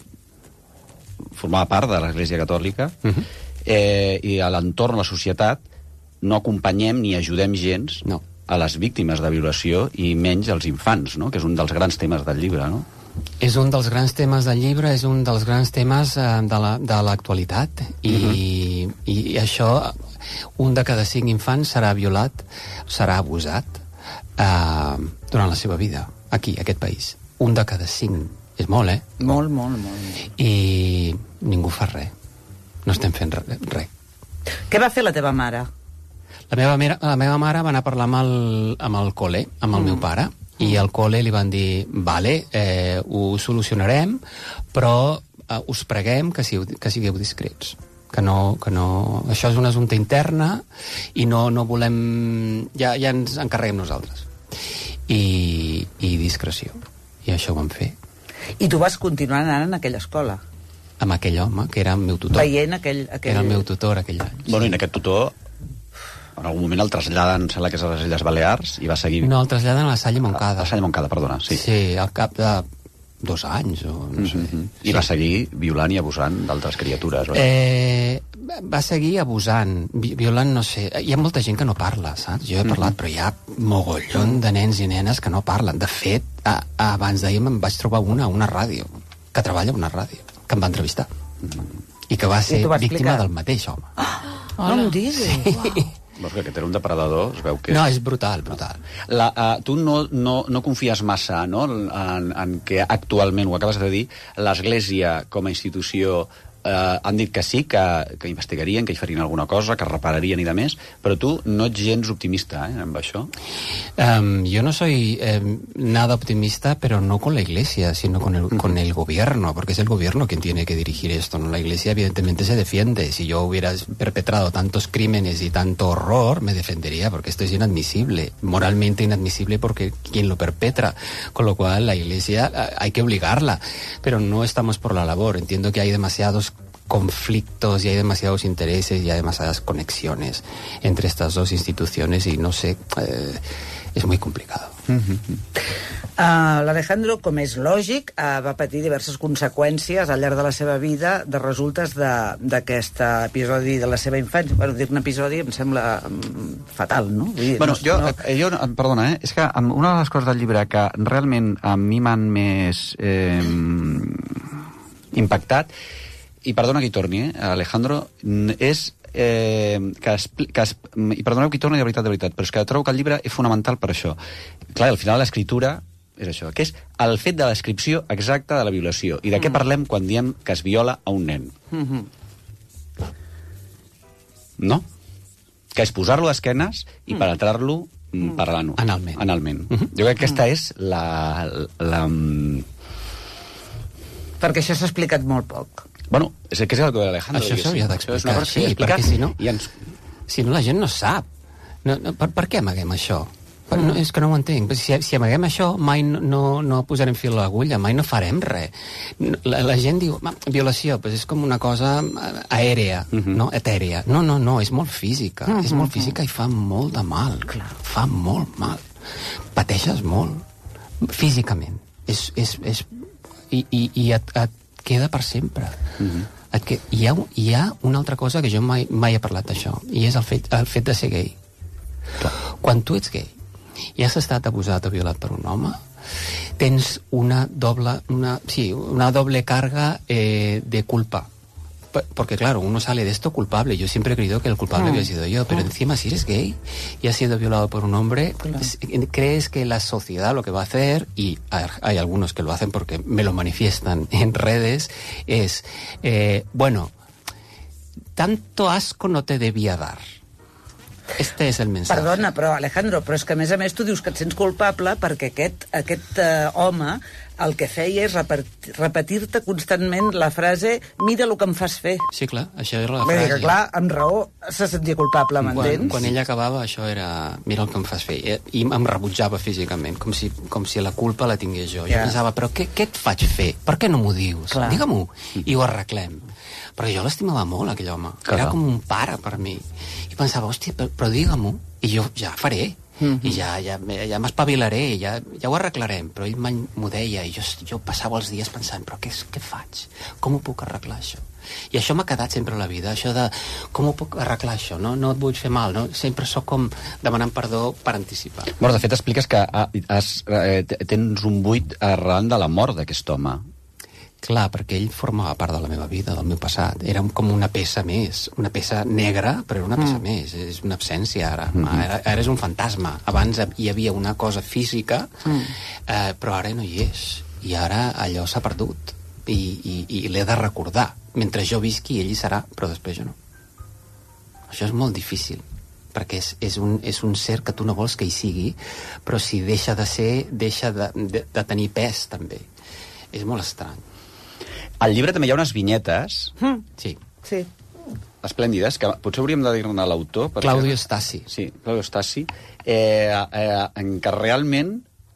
formava part de l'Església Catòlica, mm-hmm. eh, i a l'entorn, a la societat, no acompanyem ni ajudem gens no. a les víctimes de violació i menys als infants, no? Que és un dels grans temes del llibre, no? És un dels grans temes del llibre, és un dels grans temes eh, de l'actualitat la, i, mm-hmm. i, i això, un de cada cinc infants serà violat, serà abusat eh, durant la seva vida, aquí, a aquest país. Un de cada cinc. És molt, eh? Molt, molt, molt. I ningú fa res. No estem fent res. Re. Què va fer la teva mare? La meva, mare, la meva mare va anar a parlar amb el, amb el col·le, amb el mm. meu pare, i al col·le li van dir, vale, eh, ho solucionarem, però eh, us preguem que, si, que sigueu discrets. Que no, que no... Això és un assumpte interna i no, no volem... Ja, ja ens encarreguem nosaltres. I, i discreció. I això ho vam fer. I tu vas continuar anant a aquella escola? Amb aquell home, que era el meu tutor. Veient aquell... aquell... Era el meu tutor aquell any. Bueno, i en aquest tutor, en algun moment el traslladen, sembla que és a les Illes Balears, i va seguir... No, el traslladen a la Salle Montcada. A la Salle Montcada, perdona, sí. Sí, al cap de dos anys, o no sé. Mm-hmm. I sí. va seguir violant i abusant d'altres criatures, oi? Eh, va seguir abusant, vi violant, no sé... Hi ha molta gent que no parla, saps? Jo he parlat, mm-hmm. però hi ha mogollon de nens i nenes que no parlen. De fet, a, a, abans d'ahir me'n vaig trobar una a una ràdio, que treballa a una ràdio, que em va entrevistar. Mm-hmm. I que va ser víctima explicar? del mateix home. Oh, no em diguis. Sí. Veus que aquest era un depredador, es veu que... És... No, és brutal, brutal. La, uh, tu no, no, no confies massa, no?, en, en que actualment, ho acabes de dir, l'Església com a institució eh, han dit que sí, que, que investigarien, que hi farien alguna cosa, que repararien i de més, però tu no ets gens optimista, eh, amb això? Um, yo no soy eh, nada optimista, pero no con la Iglesia, sino con el, uh-huh. con el gobierno, porque es el gobierno quien tiene que dirigir esto, ¿no? La Iglesia evidentemente se defiende. Si yo hubiera perpetrado tantos crímenes y tanto horror, me defendería, porque esto es inadmisible, moralmente inadmisible porque quien lo perpetra, con lo cual la Iglesia hay que obligarla, pero no estamos por la labor. Entiendo que hay demasiados conflictos y hay demasiados intereses y hay demasiadas conexiones entre estas dos instituciones y no sé, eh, es muy complicado. Mm-hmm. uh, L'Alejandro, com és lògic, uh, va patir diverses conseqüències al llarg de la seva vida de resultes d'aquest episodi de la seva infància. Bueno, dic un episodi em sembla um, fatal, no? Vull dir, bueno, no, jo, no... jo, perdona, eh? És que una de les coses del llibre que realment a mi m'han més eh, impactat, i perdona que hi torni, eh, Alejandro, és eh, que, es, que es, i perdoneu que hi torni de veritat, de veritat, però és que trobo que el llibre és fonamental per això. Clar, al final l'escriptura és això, que és el fet de la descripció exacta de la violació i de què parlem quan diem que es viola a un nen. Mm-hmm. No? Que és posar-lo d'esquenes i mm. penetrar-lo mm. per l'ano. Analment. Analment. Mm-hmm. Jo crec que aquesta mm. és la... la, la... Perquè això s'ha explicat molt poc. Bueno, és que és el que Alejandro... Això s'hauria d'explicar, sí, perquè si no, ens... si no la gent no sap. No, no, per, per què amaguem això? Per, no, és que no ho entenc. Si, si amaguem això, mai no, no, no posarem fil a l'agulla, mai no farem res. La, la gent diu, violació, pues és com una cosa aèrea, uh-huh. no? Etèrea. No, no, no, és molt física. Uh-huh. És molt física i fa molt de mal. Clar. Fa molt mal. Pateixes molt. Físicament. És... és, és i, i, i et, et queda per sempre. Uh-huh. Et que, hi, ha, hi ha una altra cosa que jo mai, mai he parlat d'això, i és el fet, el fet de ser gay. Clar. Quan tu ets gay i has estat abusat o violat per un home, tens una doble, una, sí, una doble carga eh, de culpa. Porque claro, uno sale de esto culpable. Yo siempre he creído que el culpable mm. había sido yo, pero mm. encima si eres gay y has sido violado por un hombre, claro. crees que la sociedad lo que va a hacer, y hay algunos que lo hacen porque me lo manifiestan en redes, es, eh, bueno, tanto asco no te debía dar. Este és el missatge. Perdona, però Alejandro, però és que a més a més tu dius que et sents culpable perquè aquest, aquest uh, home el que feia és repetir, repetir-te constantment la frase mira el que em fas fer. Sí, clar, això era la frase. Bé, que clar, amb raó se sentia culpable, m'entens? Quan, quan ella acabava, això era mira el que em fas fer. I em rebutjava físicament, com si, com si la culpa la tingués jo. Jo yeah. pensava, però què, què et faig fer? Per què no m'ho dius? Digue-m'ho, i ho arreglem. Perquè jo l'estimava molt, aquell home. Clar. Era com un pare per mi. I pensava, hòstia, però, però digue-m'ho, i jo ja faré. Mm-hmm. I ja, ja, ja m'espavilaré, ja, ja ho arreglarem. Però ell m'ho deia, i jo, jo passava els dies pensant, però què, què faig? Com ho puc arreglar, això? I això m'ha quedat sempre a la vida, això de com ho puc arreglar, això? No, no et vull fer mal, no? Sempre sóc com demanant perdó per anticipar. Bueno, de fet, expliques que has, eh, tens un buit arran de la mort d'aquest home. Clar, perquè ell formava part de la meva vida, del meu passat. Era com una peça més, una peça negra, però era una peça mm. més. És una absència, ara. Mm-hmm. Ara, ara és un fantasma. Abans hi havia una cosa física, mm. eh, però ara no hi és. I ara allò s'ha perdut. I, i, i l'he de recordar. Mentre jo visqui, ell hi serà, però després jo no. Això és molt difícil, perquè és, és, un, és un ser que tu no vols que hi sigui, però si deixa de ser, deixa de, de, de tenir pes, també. És molt estrany. Al llibre també hi ha unes vinyetes. Mm. Sí. Sí. Esplèndides, que potser hauríem de dir-ne a l'autor. Perquè... Claudio Stasi. Sí, Claudio Stasi. Eh, eh, en què realment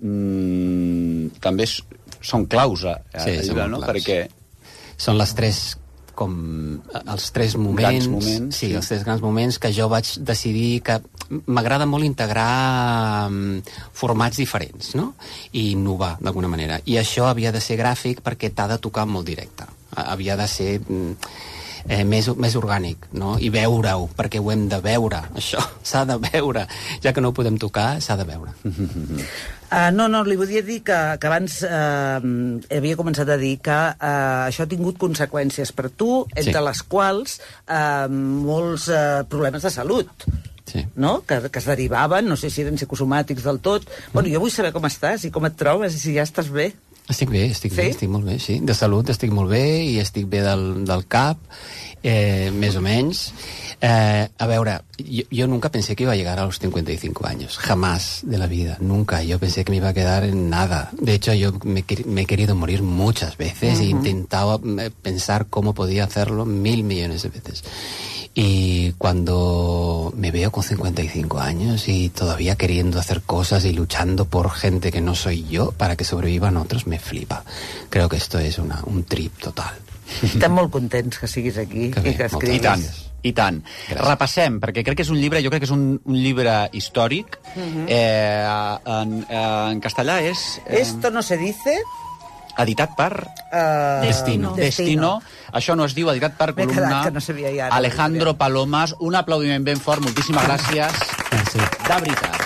mm, també són claus a, a sí, llibre, no? Claus. Perquè... Són les tres com els tres moments, grans moments sí, sí. els tres grans moments que jo vaig decidir que m'agrada molt integrar um, formats diferents, no? I innovar d'alguna manera. I això havia de ser gràfic perquè t'ha de tocar molt directe. Havia de ser eh, més, més orgànic, no? I veure-ho, perquè ho hem de veure, això. S'ha de veure. Ja que no ho podem tocar, s'ha de veure. Uh, no, no, li volia dir que, que abans uh, havia començat a dir que uh, això ha tingut conseqüències per tu, entre sí. les quals uh, molts uh, problemes de salut. Sí. No? Que, que es derivaven, no sé si eren psicosomàtics del tot. Mm. Bueno, jo vull saber com estàs i com et trobes i si ja estàs bé. Estic bé, estic sí? bé, estic molt bé, sí. De salut estic molt bé i estic bé del, del cap, eh, més o menys. Eh, a veure, yo, yo nunca pensé que iba a llegar a los cincuenta y cinco años, jamás de la vida, nunca. Yo pensé que me iba a quedar en nada. De hecho, yo me, me he querido morir muchas veces uh-huh. e intentaba pensar cómo podía hacerlo mil millones de veces. Y cuando me veo con cincuenta y cinco años y todavía queriendo hacer cosas y luchando por gente que no soy yo para que sobrevivan otros, me flipa. Creo que esto es una, un trip total. Estem molt contents que siguis aquí que bé, i que escriguis. I tant, i tant. Gràcies. Repassem, perquè crec que és un llibre, jo crec que és un, un llibre històric. Uh-huh. eh, en, en castellà és... Eh, Esto no se dice... Editat per... Uh, Destino. Destino. Destino. Això no es diu, editat per columna no ja, Alejandro Palomas. Un aplaudiment ben fort, moltíssimes gràcies. Sí. De veritat.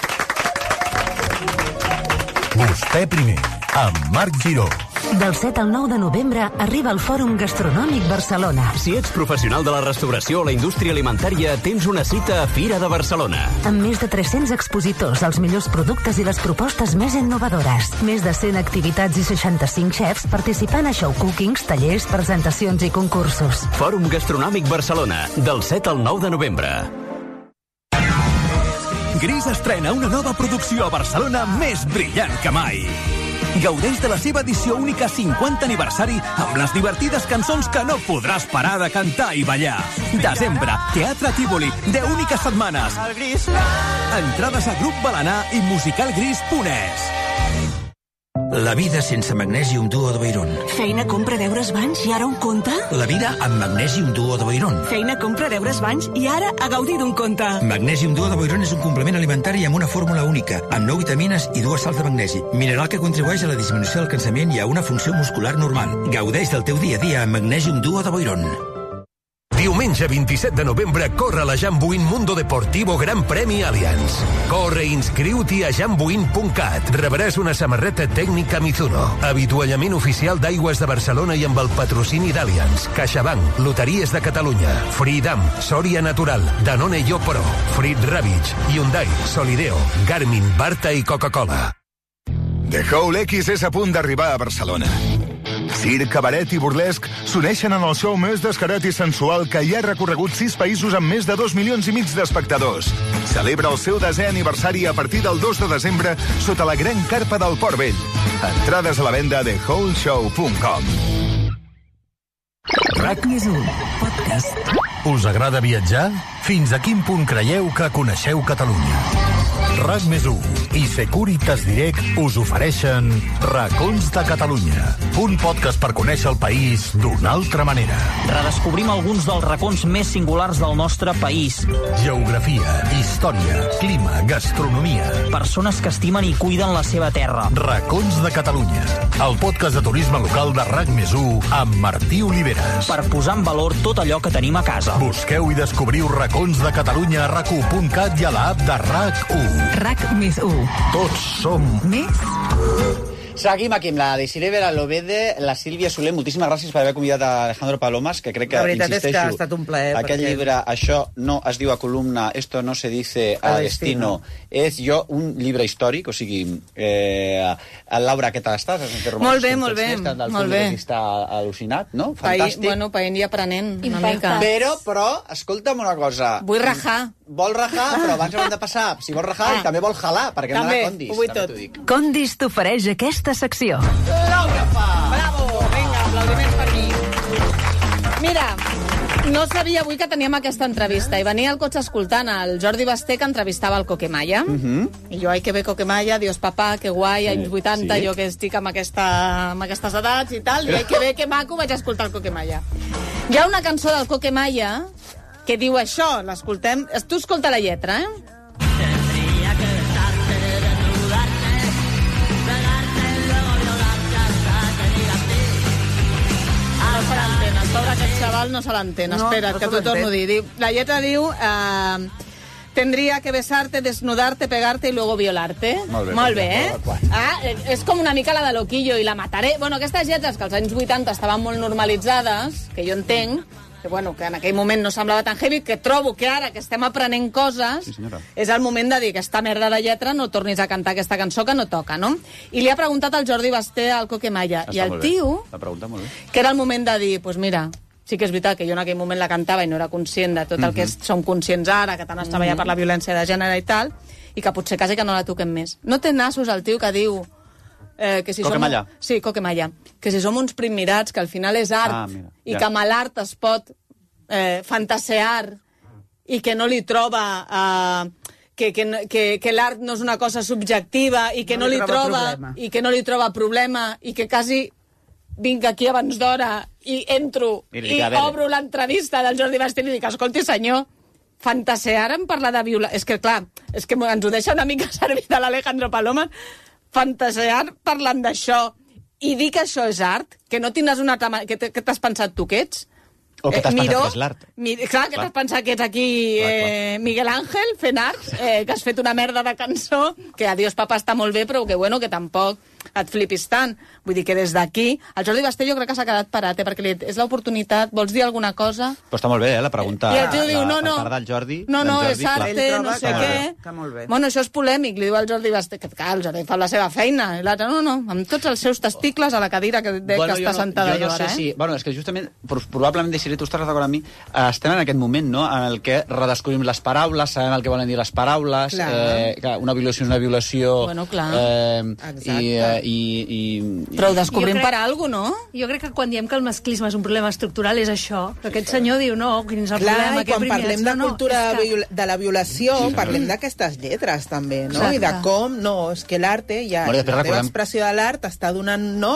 Vostè primer, amb Marc Giró. Del set al nou de novembre arriba el Fòrum Gastronòmic Barcelona. Si ets professional de la restauració o la indústria alimentària, tens una cita a Fira de Barcelona. Amb més de tres-cents expositors, els millors productes i les propostes més innovadores. Més de cent activitats i seixanta-cinc xefs participant a show cookings, tallers, presentacions i concursos. Fòrum Gastronòmic Barcelona, del set al nou de novembre. Gris estrena una nova producció a Barcelona més brillant que mai. Gaudeix de la seva edició única cinquanta aniversari amb les divertides cançons que no podràs parar de cantar i ballar. Desembre, Teatre Tívoli, deu úniques setmanes. Entrades a Grup Balanà i musicalgris punt es. La vida sense Magnesium Duo de Boiron. Feina compra deures banys i ara un conte? La vida amb Magnesium Duo de Boiron. Feina compra deures banys i ara a gaudir d'un conte. Magnesium Duo de Boiron és un complement alimentari amb una fórmula única, amb nou vitamines i dues sals de magnesi, mineral que contribueix a la disminució del cansament i a una funció muscular normal. Gaudeix del teu dia a dia amb Magnesium Duo de Boiron. Diumenge vint-i-set de novembre corre la Jambuin Mundo Deportivo Gran Premi Allianz. Corre i inscriu-t'hi a jambuin punt cat. Rebràs una samarreta tècnica Mizuno, avituallament oficial d'Aigües de Barcelona i amb el patrocini d'Allianz, CaixaBank, Loteries de Catalunya, Freedom, Soria Natural, Danone Yo Pro, Frit Ravitch, Hyundai, Solideo, Garmin, Barta i Coca-Cola. The Whole X és a punt d'arribar a Barcelona. Circ, cabaret i burlesc s'uneixen en el show més descarat i sensual que ja ha recorregut sis països amb més de dos milions i mig d'espectadors. Celebra el seu desè aniversari a partir del dos de desembre sota la gran carpa del Port Vell. Entrades a la venda a the whole show punt com. RAC més u, podcast. Us agrada viatjar? Fins a quin punt creieu que coneixeu Catalunya? RAC més u i Securitas Direct us ofereixen Racons de Catalunya, un podcast per conèixer el país d'una altra manera. Redescobrim alguns dels racons més singulars del nostre país. Geografia, història, clima, gastronomia. Persones que estimen i cuiden la seva terra. Racons de Catalunya, el podcast de turisme local de RAC més u amb Martí Oliveres. Per posar en valor tot allò que tenim a casa. Busqueu i descobriu Racons de Catalunya a rac u punt cat i a l'app de RAC u. RAC més u. Tots som més. Seguim aquí amb la Desiree Vera-Lobede, la Sílvia Soler. Moltíssimes gràcies per haver convidat a Alejandro Palomas, que crec que, la veritat insisteixo, és que ha estat un plaer. Aquest perquè... llibre, això no es diu a columna, esto no se dice a, a destino. destino. És jo un llibre històric, o sigui, eh, Laura, què tal estàs? Molt bé, molt bé. Molt bé. Està al·lucinat, no? Fantàstic. Paï, bueno, païnt i aprenent, una mica. Però, però, escolta'm una cosa. Vull rajar. Vol rajar, però abans hem de passar. Si vol rajar, ah. també vol jalar, perquè hem d'anar a Condis. Ho vull tot. Dic. Condis t'ofereix aquesta secció. Laura fa! Bravo! Vinga, aplaudiments per mi. Mira, no sabia avui que teníem aquesta entrevista i venia al cotxe escoltant el Jordi Basté, que entrevistava el Coquemaya. Uh -huh. I jo, ai, que bé Coquemaya, Dios papà, que guai, anys vuitanta, sí. Jo que estic amb, aquesta, amb aquestes edats i tal, i ai, que bé, que maco, vaig escoltar el Coquemaya. Hi ha una cançó del Coquemaya que diu això, l'escoltem... Tu escolta la lletra, eh? No se l'entén, el pobre aquest xaval no se l'entén. No, Espera, no que t'ho torno a dir. Diu, la lletra diu... Eh, tendría que besarte, desnudarte, pegarte y luego violarte. Molt bé, Molt bé eh? Ah, és com una mica la de Loquillo i la mataré. Bueno, aquestes lletres que als anys vuitanta estaven molt normalitzades, que jo entenc, que, bueno, que en aquell moment no semblava tan heavy, que trobo que ara que estem aprenent coses, sí, és el moment de dir que aquesta merda de lletra no tornis a cantar aquesta cançó que no toca, no? I li ha preguntat al Jordi Basté al Coquemaya, i el tio, que era el moment de dir, pues mira, sí que és veritat que jo en aquell moment la cantava i no era conscient de tot el que som conscients ara, que tant es treballa per la violència de gènere i tal, i que potser quasi que no la toquem més. No té nassos el tio que diu... Eh, que si Coquemaya. Som... Sí, Coquemaya. Que si som uns primmirats, que al final és art, ah, mira, i ja. Que amb l'art es pot eh, fantasear i que no li troba... Eh, que, que, que, que l'art no és una cosa subjectiva i que no, no li, li troba, troba i que no li troba problema i que quasi vinc aquí abans d'hora i entro i, i obro l'entrevista del Jordi Basté i dic, escolti senyor, fantasear en parlar de violència... És que clar, és que ens ho deixa una mica servir de l'Alejandro Palomas, fantasear parlant d'això i dir que això és art, que no tindràs una altra... Que t'has pensat tu que ets? O que t'has eh, pensat que és l'art. Mi, clar, que t'has pensat que ets aquí clar, clar. Eh, Miguel Ángel fent art, eh, que has fet una merda de cançó, que Adiós papà està molt bé, però que bueno, que tampoc et flipis tant. Vull dir que des d'aquí... El Jordi Basté jo crec que s'ha quedat parat, eh, perquè li, és l'oportunitat... Vols dir alguna cosa? Però està molt bé, eh, la pregunta... I el tio diu, no, no, per part del Jordi... No, no, Jordi, és arte, no sé què... Que molt bé. Bueno, això és polèmic, li diu el Jordi Basté, que clar, el Jordi fa la seva feina, i l'altre, no, no, amb tots els seus testicles a la cadira que, de, bueno, que està no, sentada jo, jo no sé ara, eh? Si, bueno, és que justament, probablement, Desiree, tu estàs d'acord amb mi, estem en aquest moment, no?, en el que redescobrim les paraules, sabem el que volen dir les paraules, eh, clar, una violació és una violació... Bueno, clar. Eh, i, eh, i, i, Però ho descobrim crec, per alguna cosa, no? Jo crec que quan diem que el masclisme és un problema estructural és això. Però aquest senyor diu, no, quin és el clar, problema? I quan parlem de no, cultura no, que... de la violació, sí, parlem d'aquestes lletres, també, no? Exacte. I de com, no, és que l'arte, ja, bueno, la teva expressió de l'art està donant, no,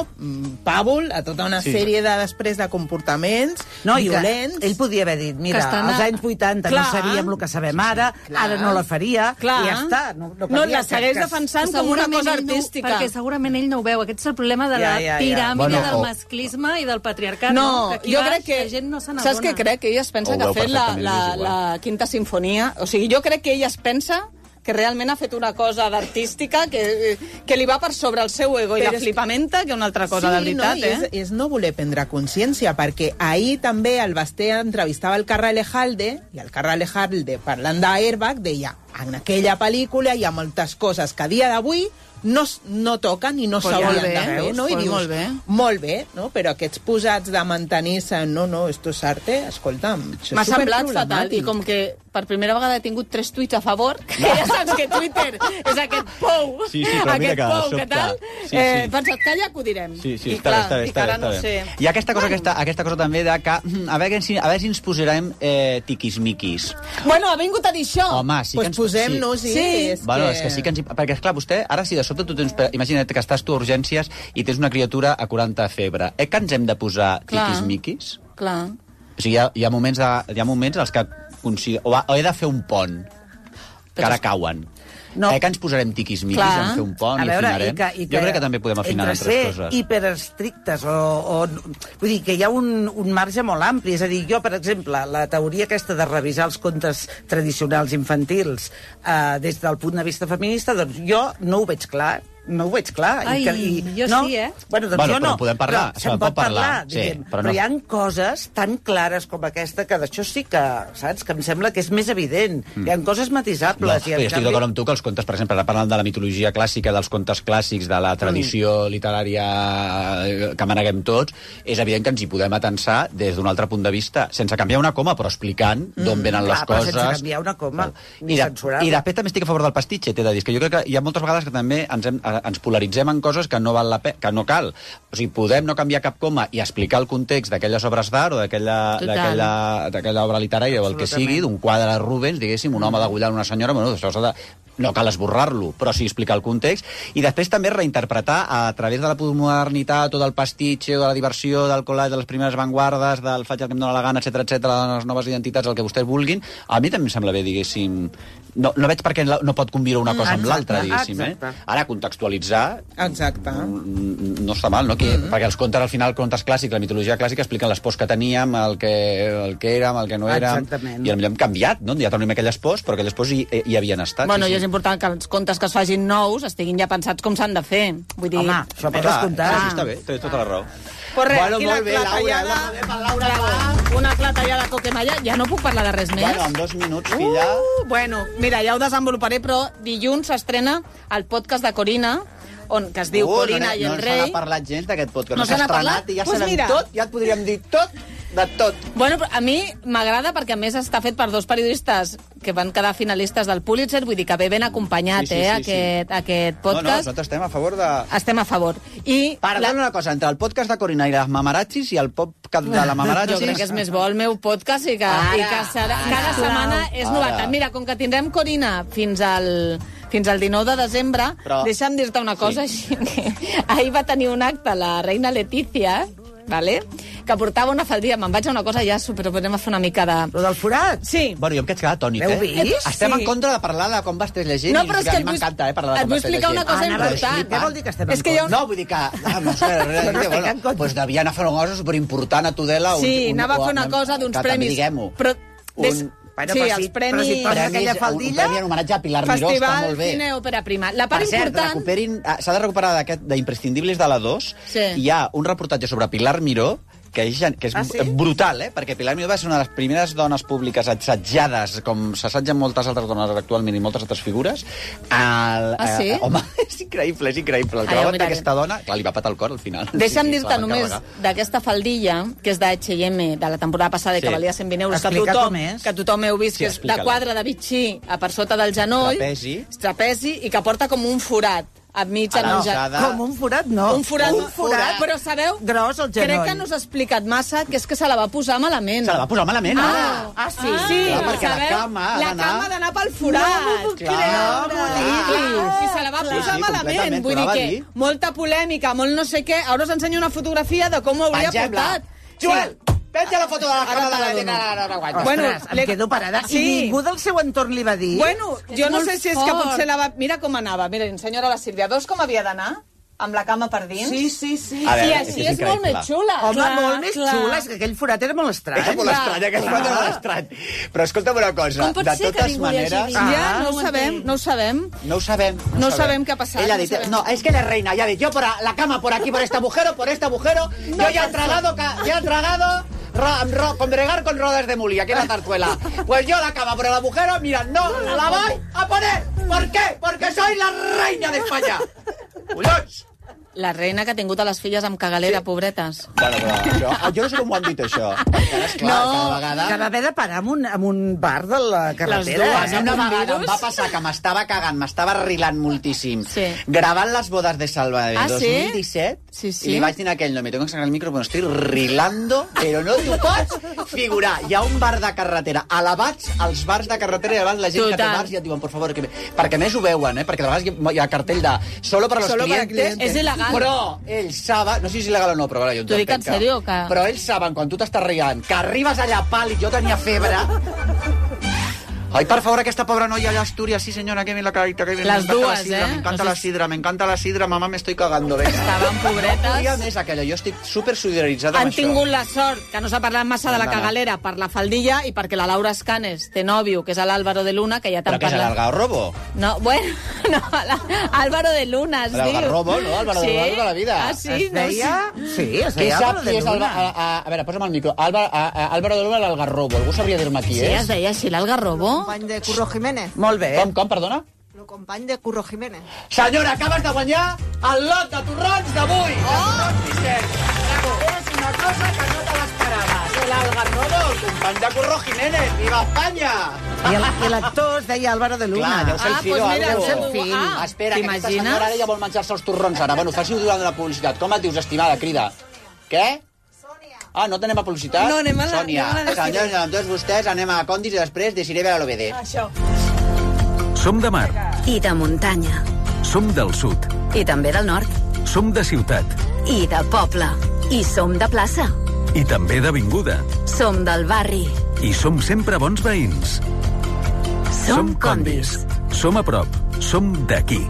pàbul a tota una sí. sèrie de, després de comportaments no, violents. Ell podia haver dit, mira, als anys vuitanta clar. No sabíem el que sabem ara, sí, ara no la faria, clar. I ja està. No, no, no la segueix defensant com una cosa artística. Perquè segurament ell no ho veu. Aquest és el problema de la Ja, ja, ja. piràmide Bueno, del o- masclisme i del patriarcat. No, No, que aquí jo baix crec que... la gent no se n'adona. Saps què crec? Que ella es pensa Ho que ha veu fet la, perfectament, la, és igual. la quinta sinfonia. O sigui, jo crec que ella es pensa que realment ha fet una cosa d'artística que, que li va per sobre el seu ego i Però la és- flipamenta, que una altra cosa, sí, de veritat, no, és, eh? és no voler prendre consciència, perquè ahir també el Basté entrevistava el Carra Alejalde, i el Carra Alejalde, parlant d'Airbag, deia, en aquella pel·lícula hi ha moltes coses que a dia d'avui no, s- no toquen i no Pues s'haurien molt bé, de fer, no? I pues dius, molt bé. molt bé, no? Però aquests posats de mantenir-se, no, no, esto és arte, escolta'm, això M'ha és semblat fatal, superproblemàtic. i com que per primera vegada he tingut tres tuits a favor, que ja saps que Twitter és aquest pou, Sí, sí, però mira aquest que de pou, sobte- que tal, sí, eh, sí. he pensat que ja acudirem. Sí, sí, I està clar, bé, està bé, i està que bé, ara no està bé. sé. I aquesta cosa, aquesta, aquesta cosa també de que, mm, a veure si, a veure si ens posarem eh, tiquismiquis. Bueno, ha vingut a dir això. Home, sí Pues que ens... posem-nos, sí. sí. Sí. És Bueno, que... és que sí que ens... Perquè, esclar, vostè, ara si de sobte tu tens... Imagina't que estàs tu a urgències i tens una criatura a quaranta de febre. Eh que ens hem de posar Clar. tiquismiquis? Clar. O sigui, hi ha, hi ha moments, de, hi ha moments als que consider... o, o he de fer un pont, que ara cauen. No. Eh que ens posarem tiquismiquis Clar. en fer un pont A i veure, afinarem? i que, i que, Jo crec que també podem afinar en entre altres ser coses. hiperestrictes o, o... Vull dir, que hi ha un, un marge molt ampli. És a dir, jo, per exemple, la teoria aquesta de revisar els contes tradicionals infantils eh, des del punt de vista feminista, doncs jo no ho veig clar. No ho veig clar. Ai, I que, i, jo no? sí, eh? Bueno, doncs Bueno, jo però no. en podem parlar, Però se'n se'n pot pot parlar, parlar, sí, diguem. però Però, no. hi ha coses tan clares com aquesta que d'això sí que, saps, que em sembla que és més evident. Mm. Hi ha coses matisables. No, i en però jo estic canvi- d'acord amb tu que els contes, per exemple, ara parlant de la mitologia clàssica, dels contes clàssics, de la tradició Mm. literària que maneguem tots, és evident que ens hi podem atensar des d'un altre punt de vista, sense canviar una coma, però explicant d'on venen les Mm, Clar, però coses. sense canviar una coma, ni I, de, censurar-la. I després també estic a favor del pastitxe, t'he de dir, és que jo crec que hi ha moltes vegades que també ens, hem, eh, ens polaritzem en coses que no, val la pe que no cal. O sigui, podem no canviar cap coma i explicar el context d'aquelles obres d'art o d'aquella Total. d'aquella- d'aquella obra literària o el que sigui, d'un quadre de Rubens, diguéssim, un home degullant una senyora, bueno, això s'ha de... no cal esborrar-lo, però sí explicar el context, i després també reinterpretar a través de la modernitat o del pastitxe o de la diversió, del collage, de les primeres vanguardes, del faig el que em dóna la gana, etcètera, etcètera, de les noves identitats, el que vostès vulguin. A mi també em sembla bé, diguéssim... No, no veig per què la- no pot conviure una cosa amb l'altra, diguéssim. Eh? Ara, contextualitzar Exacte. no està mal, no? Que, mm -hmm. Perquè els contes, al final, contes clàssics, la mitologia clàssica, expliquen les pors que teníem, el que, el que érem, el que no érem... Exactament. I potser hem canviat, no? Ja tenim aquelles pors, però aquelles pors hi, hi havien estat. Bueno, sí, i sí. és important que els contes que es facin nous estiguin ja pensats com s'han de fer. Vull dir... Home, això per Clar, descomptat. sí, està bé, té tota la raó. Pues res, Bueno, aquí molt la bé, Laura, clatellada, molt bé per Laura, Bravo. Una clatellada coquemalla. Ja no puc parlar de res més. Bueno, en dos minuts, filla... Uh, bueno, mira, ja ho desenvoluparé, però dilluns s'estrena el podcast de Corina, on, que es diu Uh, Corina no, i no el se Rei. n'ha parlat gens d'aquest podcast. No No se s'ha n'ha estrenat parlat? i ja Pues sabem mira. tot, ja et podríem dir tot de tot. Bueno, però a mi m'agrada perquè a més està fet per dos periodistes que van quedar finalistes del Pulitzer, vull dir que ve ben acompanyat, Sí, sí, eh, sí, sí. aquest, aquest No, no, podcast. nosaltres estem a favor de... Estem a favor. I Perdona una cosa, entre el podcast de Corina i les mamarazzis i el podcast de la mamarazzis... Jo crec que és més bo el meu podcast i que, Ara, i que serà, ara. cada setmana és Ara. novetat. Mira, com que tindrem Corina fins al, fins al dinou de desembre, Però- deixa'm dir-te una cosa Sí. així. Que ahir va tenir un acte la reina Letícia, vale? que portava una faldilla. Me'n vaig a una cosa ja, però podem fer una mica de... Lo del forat? Sí. Bueno, jo em quedat atònit, L'heu eh? vist? Estem Sí. en contra de parlar de com va estar llegint No, i però és a que mi et vull- m'encanta, eh, parlar de et com vull va estar explicar llegint. una cosa Ah, anava a dir, important. què vol dir que estem És en que hi ha un- No, vull dir que... Ah, no sé, res, res, No estic bueno, en contra. pues devia anar a fer una cosa superimportant a Tudela. un- Sí, un- anava a fer o- una cosa d'uns que també premis. diguem-ho. Però... des- Un- Bueno, sí, però els si- premis... però si posa Premis, aquella un- faldilla... Un premi en homenatge a Pilar Miró, està Festival molt bé. Cine Òpera Prima. La part Per cert, important... recuperin... ah, s'ha de recuperar d'aquest d'Imprescindibles de la dos. Sí. Hi ha un reportatge sobre Pilar Miró que és, que és Ah, sí? brutal, eh? Perquè Pilar Miró va ser una de les primeres dones públiques assetjades, com s'assetgen moltes altres dones actualment i moltes altres figures. El, Ah, sí? Eh, home, és increïble, és increïble. El que Ah, ja ho va aguantar mirarem. aquesta dona... Clar, li va patar el cor al final. Deixa'm Sí, sí, dir-te se la van només carregar. d'aquesta faldilla, que és de H i M, de la temporada passada, i Sí. que valia cent vint euros, que Explica tothom, com és. que tothom heu vist, Sí, que és de explica-la. quadre de bitxí a per sota del genoll, Trapezi. trapezi, i que porta com un forat enmig A en un ge- l'alçada. Com un forat, no. Un forat, Un forat. però sabeu, Gros al crec genoll. que no us ha explicat massa, que és que se la va posar malament. Se la va posar malament, Ah, ah. ah sí, sí. Clar, perquè la sabeu? cama ha la d'anar- cama ha d'anar pel forat. No m'ho puc Clar, creure. Clar, i se la va Sí, posar sí, malament. completament, Vull però dir la va que dir. molta polèmica, molt no sé què. Ara us ensenyo una fotografia de com ho hauria Pengem-la. portat. Joel, penja la foto de la Ara cama te de la la dono. nena. No, no, aguanta. Bueno, Ostres, l'he- em quedo parada. Sí. I ningú del seu entorn li va dir... Bueno, És jo no molt sé si és fort. que potser la va... Mira com anava. Mira, ensenyo ara la Sílvia. Veus com havia d'anar? amb la cama per dins. Sí, sí, sí. A veure, I és així que és és molt increïble. més xula. Home, Clar, molt més clar. xula, és que aquell forat era molt estrany. Era molt estrany, aquest forat era molt estrany. Però escolta'm una cosa, Com pot de ser que totes ningú li hagi maneres... dit? Ja, no ho sabem, no ho sabem. No ho sabem. No sabem què ha passat. Ella ha no dit, sabem. no, es que la reina, ya ha dicho, yo por la cama por aquí, por este agujero, por este agujero, yo ya he tragado, ca- ya he tragado ro- ro- congregar con rodas de muli, aquí en la zarzuela. Pues yo la cama por el agujero, mira, no la voy a poner. ¿Por qué? Porque soy la reina de España. Collons! La reina que ha tingut a les filles amb cagalera, sí. pobretes. Bueno, però això, ah, jo no sé com ho han dit, això. Encara, esclar, No, cada vegada... que va haver de parar en un, en un bar de la carretera. A mi eh? una vegada em va passar que m'estava cagant, m'estava rilant moltíssim, sí. gravant les bodes de Salvador Ah, dos mil disset, sí? Sí, sí. i li vaig dir a aquell, no me tengo que sacar el micro, però estoy rilando, però no t'ho pots figurar. Hi ha un bar de carretera, elevats als bars de carretera, i abans la gent Total. que té bars ja et diuen, por favor, que... perquè a més ho veuen, eh? Perquè de vegades hi ha cartell de solo para los Solo para clientes, clientes. És il·legal. però ells saben, no sé si és il·legal o no, però bueno, jo T'ho dic en entenc que- sèrio, que- Però ells saben, quan tu t'estàs riant, que arribes allà pàl·lid, jo tenia febre... Ay, por favor, aquesta pobra noia allà a Astúries, sí senyora, que bien la carita, que bien. Las me encanta dues, la sidra, eh? Me encanta No sé la sidra, me encanta la sidra, mamá, me estoy cagando, venga. Estaven pobretes. I a més, aquella, jo estic super solidaritzat amb Han això. tingut la sort que no s'ha parlat massa de la No, no. cagalera per la faldilla i perquè la Laura Escanes té nòvio, que és l'Àlvaro de Luna, que ja t'han Però què és parlat... l'Algarrobo? No, bueno, no, la, Álvaro de Luna es diu. L'Algarrobo, no? Álvaro de Luna de la vida. Ah, sí? Es deia... No, Sí, es Qui deia sap Álvaro qui de és el... Luna. A, a, a veure, posa'm el micro. Álvaro, a, a, Álvaro de Luna l'Algarrobo. Algú sabria dir-me qui Sí, és? es deia així, l'Algarrobo. Company de Curro Jiménez. Molt bé. Com, com, perdona? El company de Curro Jiménez. Senyora, acabes de guanyar el lot de torrons d'avui. Oh! És una cosa que no te l'esperaves. L'Algarrobo, el company de Curro Jiménez. Viva Espanya! I el- i l'actor es deia Álvaro de Luna. Clar, deu ser el Ah, fill doncs o mira, algo. deu ser el fill. Ah, Espera, que aquesta t'imagines? senyora ara ja vol menjar-se els torrons ara. Bueno, faci-ho durant la publicitat. Com et dius, estimada? Crida. Què? Ah, no tenem a publicitat? No, anem a la- Sònia, anem a la senyors, amb tots vostès anem a Condis i després decidiré veure l'O B D. Això. Som de mar, I de muntanya. som del sud, I també del nord. som de ciutat I de poble. I som de plaça. i també d'avinguda. Som del barri. I som sempre bons veïns. Som Condis. Som a prop, som d'aquí.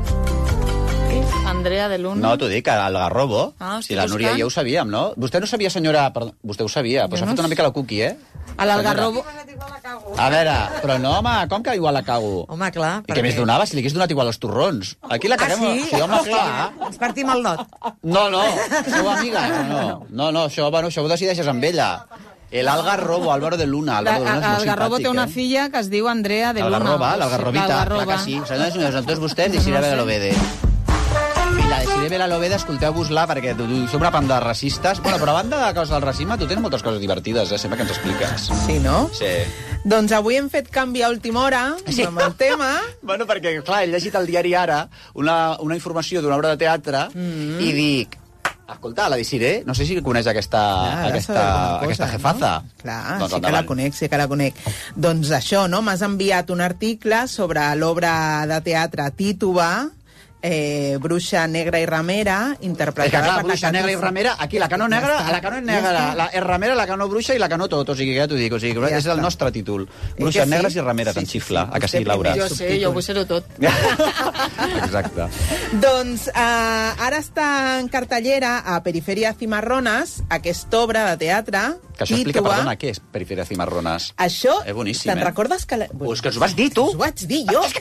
Andrea de Luna. No, t'ho dic, el Garrobo. Ah, si estic la Núria buscant. ja ho sabíem, no? Vostè no sabia, senyora... Perdó, vostè ho sabia, però Jo s'ha no fet una sé. mica la cookie, eh? A l'Algarrobo... A veure, però no, home, com que igual la cago? Home, clar. I què més donava si li hagués donat igual els torrons? Aquí la caguem... Ah, sí? Sí, home, clar. Ens partim el lot. No, no, sou amiga. No, no, no això, bueno, això ho decideixes amb ella. El Algarrobo, Álvaro de Luna. Álvaro de Luna és molt L'Algarrobo té simpàtic, una eh? filla que es diu Andrea de Luna. L'Algarroba, l'Algarrobita, clar L'Algarroba. que sí. Senyors i senyors, amb tots vostès, decidiré veure l'O B D. I la decidiré veure l'O B D, escolteu-vos-la, perquè tu, tu, som una banda de racistes. Bueno, però a banda de coses del racisme, tu tens moltes coses divertides, eh? Sempre que ens expliques. Sí, no? Sí. Doncs avui hem fet canvi a última hora Sí. amb el tema. Bueno, perquè, clar, he llegit al diari Ara una, una informació d'una obra de teatre mm. i dic, escolta, la Desiré, no sé si coneix aquesta, Clar, aquesta, aquesta jefaza. No? Clar, Doncs sí que endavant. la conec, sí que la conec. Doncs això, no? M'has enviat un article sobre l'obra de teatre Tituba, eh, Bruixa Negra i Ramera, És que interpretada clar, per la bruixa negra i Catu- ramera, aquí la cano negra, Ja està, la cano ja negra, està. la és ramera, la cano bruixa i la cano tot, o sigui que ja t'ho dic, o sigui que Ja és el està. nostre títol. que Bruixes sí? negres i rameres, en xifla, a que sí, Vostè Laura? primer. Jo sé, jo vull ser-ho tot. Exacte. Doncs eh, ara està en cartellera a Periferia Cimarrones aquesta obra de teatre Que això explica, Tituba. perdona, què és Periferia Cimarrones? Això, És boníssim, te'n eh? recordes que... La... Bueno, és que us ho vas dir, tu. Us ho vaig dir jo.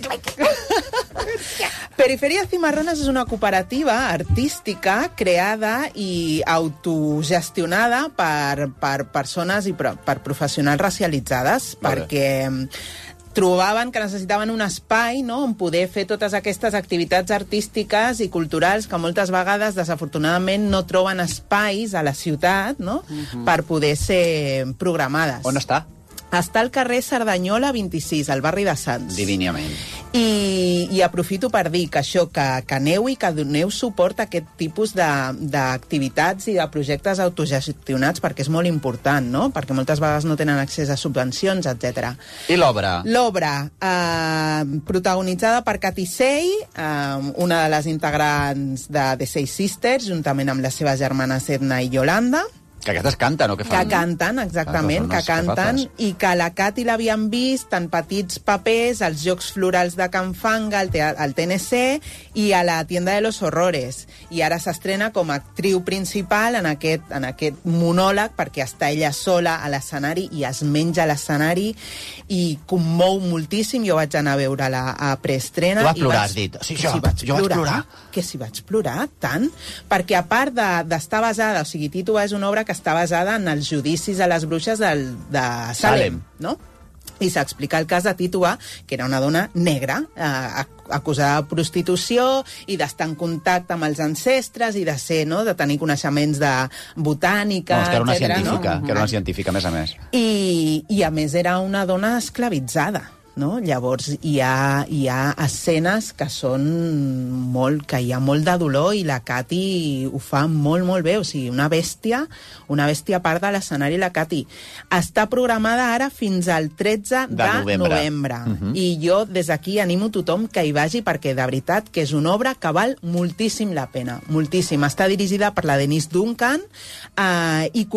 Periferia Cimarrones és una cooperativa artística creada i autogestionada per, per persones i per, per professionals racialitzades, Vale. perquè trobaven que necessitaven un espai, no?, on poder fer totes aquestes activitats artístiques i culturals que moltes vegades, desafortunadament, no troben espais a la ciutat, no?, Mhm. per poder ser programades. On està? Està al carrer Cerdanyola vint-i-sis, al barri de Sants. Divinament. I, i aprofito per dir que això, que, que aneu i que doneu suport a aquest tipus de- d'activitats i de projectes autogestionats, perquè és molt important, no?, perquè moltes vegades no tenen accés a subvencions, etcètera. I l'obra? L'obra, eh, protagonitzada per Katy Say, eh, una de les integrants de The Say Sisters, juntament amb les seves germanes Edna i Yolanda. Que aquestes canten, o que fan? Que canten, exactament, Ah, que canten, i que la Cati l'havien vist en petits papers als Jocs Florals de Can Fanga, al, al T N C, i a la Tienda de los Horrores. I ara s'estrena com a actriu principal en aquest, en aquest monòleg, perquè està ella sola a l'escenari i es menja a l'escenari i commou moltíssim. Jo vaig anar a veure-la a preestrena. Tu vas plorar, vaig... has dit. Sí, que jo, si vaig jo vaig plorar. plorar. Que si vaig plorar, tant. Perquè a part d'estar de, basada, o sigui, Tituba és una obra que està basada en els judicis a les bruixes del, de Salem, Salem. no? I s'explica el cas de Tituba, que era una dona negra, eh, acusada de prostitució i d'estar en contacte amb els ancestres i de ser, no?, de tenir coneixements de botànica, No, que era una etcètera, científica, no? que era una científica, a més a més. I, I a més era una dona esclavitzada, no? Llavors hi ha, hi ha escenes que són molt, que hi ha molt de dolor, i la Cati ho fa molt, molt bé. O sigui, una bèstia, una bèstia a part de l'escenari, la Cati. Està programada ara fins al tretze de, De novembre. novembre. Mhm. I jo des d'aquí animo tothom que hi vagi, perquè de veritat que és una obra que val moltíssim la pena, moltíssim. Està dirigida per la Denise Duncan eh, i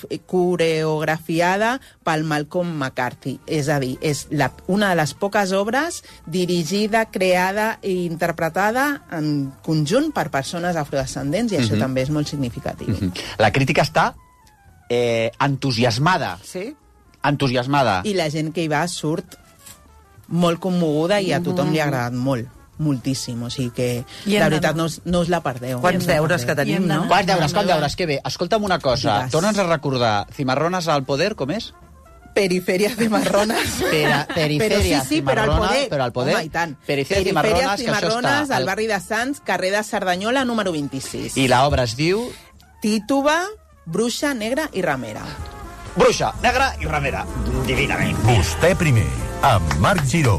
coreografiada pel Malcolm McCarthy. És a dir, és la, una de les poques obres dirigida, creada i interpretada en conjunt per persones afrodescendents, i això Mhm. també és molt significatiu. Mhm. La crítica està eh, entusiasmada. Sí. Entusiasmada. I la gent que hi va surt molt commoguda i a tothom li ha agradat molt, moltíssim. O sigui que, I de hem veritat, d'anar. no us, no us la perdeu. Quants deures que tenim, no? Quants deures, quants deures, que bé. Escolta'm una cosa, torna'ns a recordar, Cimarrones al poder, com és? Periferia Cimarrones. Pera, periferia Però sí, sí, però al Cimarrona, poder. però al poder. Home, i tant. Periferia Cimarrones, que això Cimarrones, està al barri de Sants, carrer de Cerdanyola, número vint-i-sis. I l'obra es diu Tituba, bruixa, negra i ramera. Bruixa, negra i ramera. Divinament. Vostè primer, amb Marc Giró.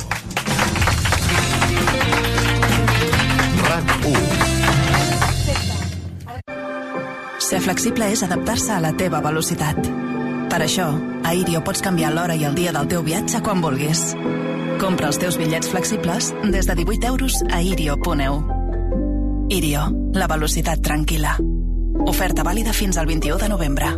RAC u. Ser flexible és adaptar-se a la teva velocitat. Per això, a Irio pots canviar l'hora i el dia del teu viatge quan vulguis. Compra els teus bitllets flexibles des de divuit euros a irio punt e u. Irio, la velocitat tranquil·la. Oferta vàlida fins al vint-i-u de novembre.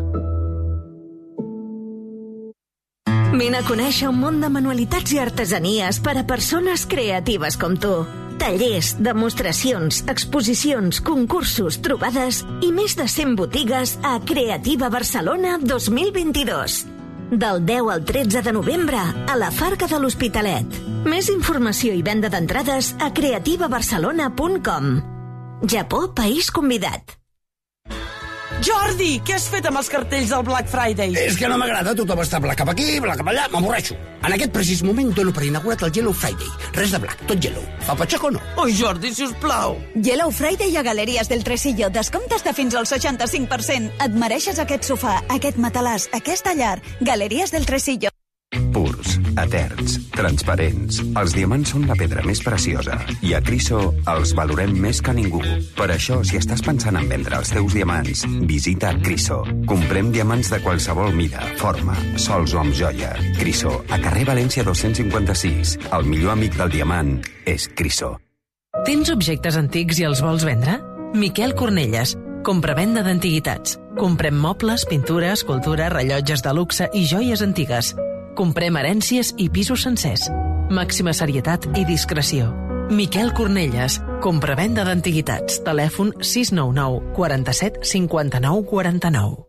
Vine a conèixer un món de manualitats i artesanies per a persones creatives com tu. Tallers, demostracions, exposicions, concursos, trobades i més de cent botigues a Creativa Barcelona dos mil vint-i-dos. Del deu al tretze de novembre a la Farga de l'Hospitalet. Més informació i venda d'entrades a creativa barcelona punt com. Japó, país convidat. Jordi, què has fet amb els cartells del Black Friday? És que no m'agrada, tothom està black cap aquí, black cap allà, m'avorreixo. En aquest precís moment dono per inaugurat el Yellow Friday. Res de black, tot yellow. Fa patxac o no? Oi, Jordi, si us plau. Yellow Friday a Galeries del Tresillo. Descomptes de fins al seixanta-cinc per cent. Et mereixes aquest sofà, aquest matalàs, aquesta llar. Galeries del Tresillo. Purs, eterns, transparents. Els diamants són la pedra més preciosa i a Criso els valorem més que ningú. Per això, si estàs pensant en vendre els teus diamants, visita Criso. Comprem diamants de qualsevol mida, forma, sols o amb joia. Criso, a carrer València dos-cents cinquanta-sis. El millor amic del diamant és Criso. Tens objectes antics i els vols vendre? Miquel Cornelles, compra-venda d'antiguitats. Comprem mobles, pintures, escultures, rellotges de luxe i joies antigues. Comprem herències i pisos sencers. Màxima serietat i discreció. Miquel Cornelles, compra-venda d'antiguitats. Telèfon sis nou nou, quaranta-set, cinquanta-nou, quaranta-nou.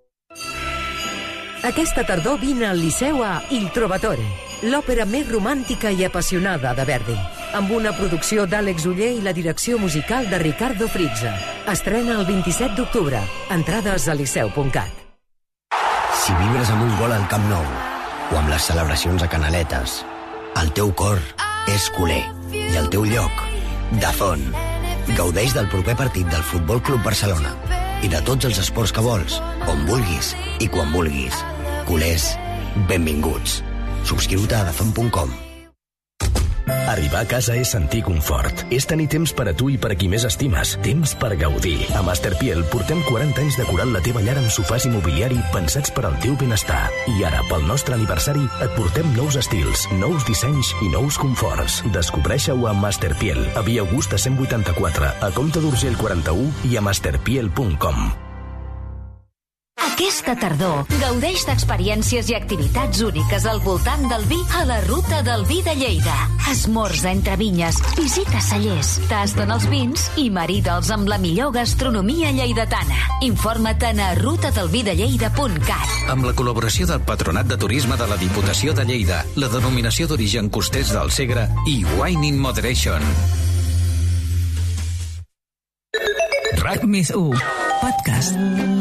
Aquesta tardor vine al Liceu a Il Trovatore, l'òpera més romàntica i apassionada de Verdi, amb una producció d'Àlex Uller i la direcció musical de Ricardo Frizza. Estrena el vint-i-set d'octubre. Entrades a liceu punt cat. Si vibres amb un gol al Camp Nou o amb les celebracions a Canaletes, el teu cor és culer i el teu lloc, Dazón. Gaudeix del proper partit del Futbol Club Barcelona i de tots els esports que vols, on vulguis i quan vulguis. Culers, benvinguts. Subscriu-te a dazón punt com. Arribar a casa és sentir confort. És tenir temps per a tu i per a qui més estimes. Temps per gaudir. A Masterpiel portem quaranta anys decorant la teva llar amb sofàs i mobiliari pensats per al teu benestar. I ara, pel nostre aniversari, et portem nous estils, nous dissenys i nous conforts. Descobreixeu a Masterpiel, a Via Augusta cent vuitanta-quatre, a Comte d'Urgell quaranta-u i a masterpiel punt com. Aquesta tardor, gaudeix d'experiències i activitats úniques al voltant del vi a la Ruta del Vi de Lleida. Esmorza entre vinyes, visita cellers, tasten els vins i marida'ls amb la millor gastronomia lleidatana. Informa't a ruta del vi de lleida punt cat. Amb la col·laboració del Patronat de Turisme de la Diputació de Lleida, la denominació d'origen Costers del Segre i Wine in Moderation. RAC més u, podcast.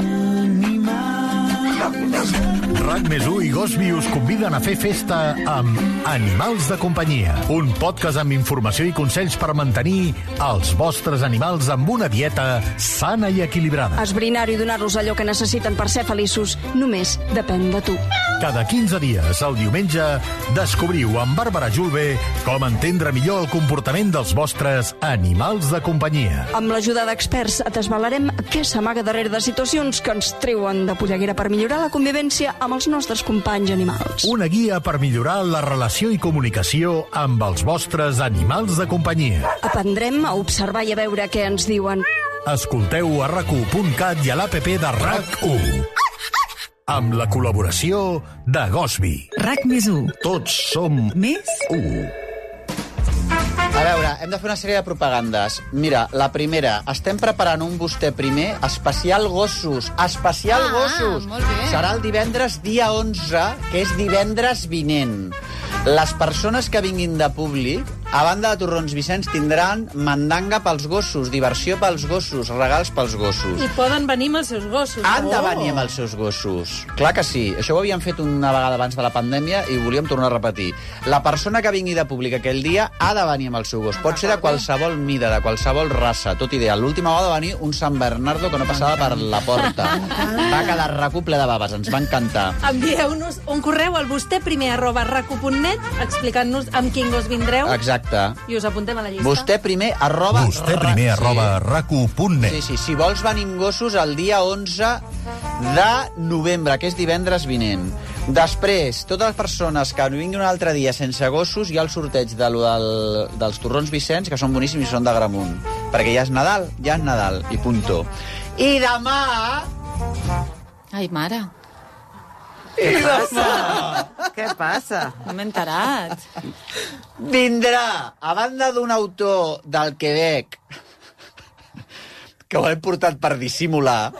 RAC més u i Gosby us conviden a fer festa amb Animals de companyia, un podcast amb informació i consells per mantenir els vostres animals amb una dieta sana i equilibrada. Esbrinar-ho i donar-los allò que necessiten per ser feliços només depèn de tu. Cada quinze dies, el diumenge, descobriu amb Bàrbara Julve com entendre millor el comportament dels vostres animals de companyia. Amb l'ajuda d'experts et desvelarem què s'amaga darrere de situacions que ens treuen de polleguera per millorar la convivència amb els nostres companys animals. Una guia per millorar la relació i comunicació amb els vostres animals de companyia. Aprendrem a observar i a veure què ens diuen. Escolteu a rac u punt cat i a l'app de RAC u. Amb la col·laboració de Gosby. RAC més u. Tots som més u. A veure, hem de fer una sèrie de propagandes. Mira, la primera, estem preparant un vostè primer especial gossos. Especial Ah, gossos! molt bé. Serà el divendres dia onze, que és divendres vinent. Les persones que vinguin de públic, a banda de Torrons Vicenç, tindran mandanga pels gossos, diversió pels gossos, regals pels gossos. I poden venir amb els seus gossos. Han de Oh. venir amb els seus gossos. Clar que sí. Això ho havíem fet una vegada abans de la pandèmia i ho volíem tornar a repetir. La persona que vingui de públic aquell dia ha de venir amb el seu gos. Pot ser de qualsevol mida, de qualsevol raça, tot ideal. L'última vegada va venir un San Bernardo que no passava per la porta. Va quedar raco ple de baves, ens va encantar. Envieu-nos un correu al vostè primer arroba rac u punt net explicant-nos amb quin gos vindreu Exacte. i us apuntem a la llista. Vostè primer arroba... Vostè primer arroba rac u punt net. Sí, sí, si vols venir amb gossos el dia onze de novembre, que és divendres vinent. Després, totes les persones que vinguin un altre dia sense gossos, hi ha el sorteig de lo del, dels Torrons Vicenç, que són boníssims i són de Gramunt. Perquè ja és Nadal, ja és Nadal, i punto. I demà... Ai, mare. I demà... Què passa? No m'he enterat. Vindrà, a banda d'un autor del Quebec, que ho hem portat per dissimular,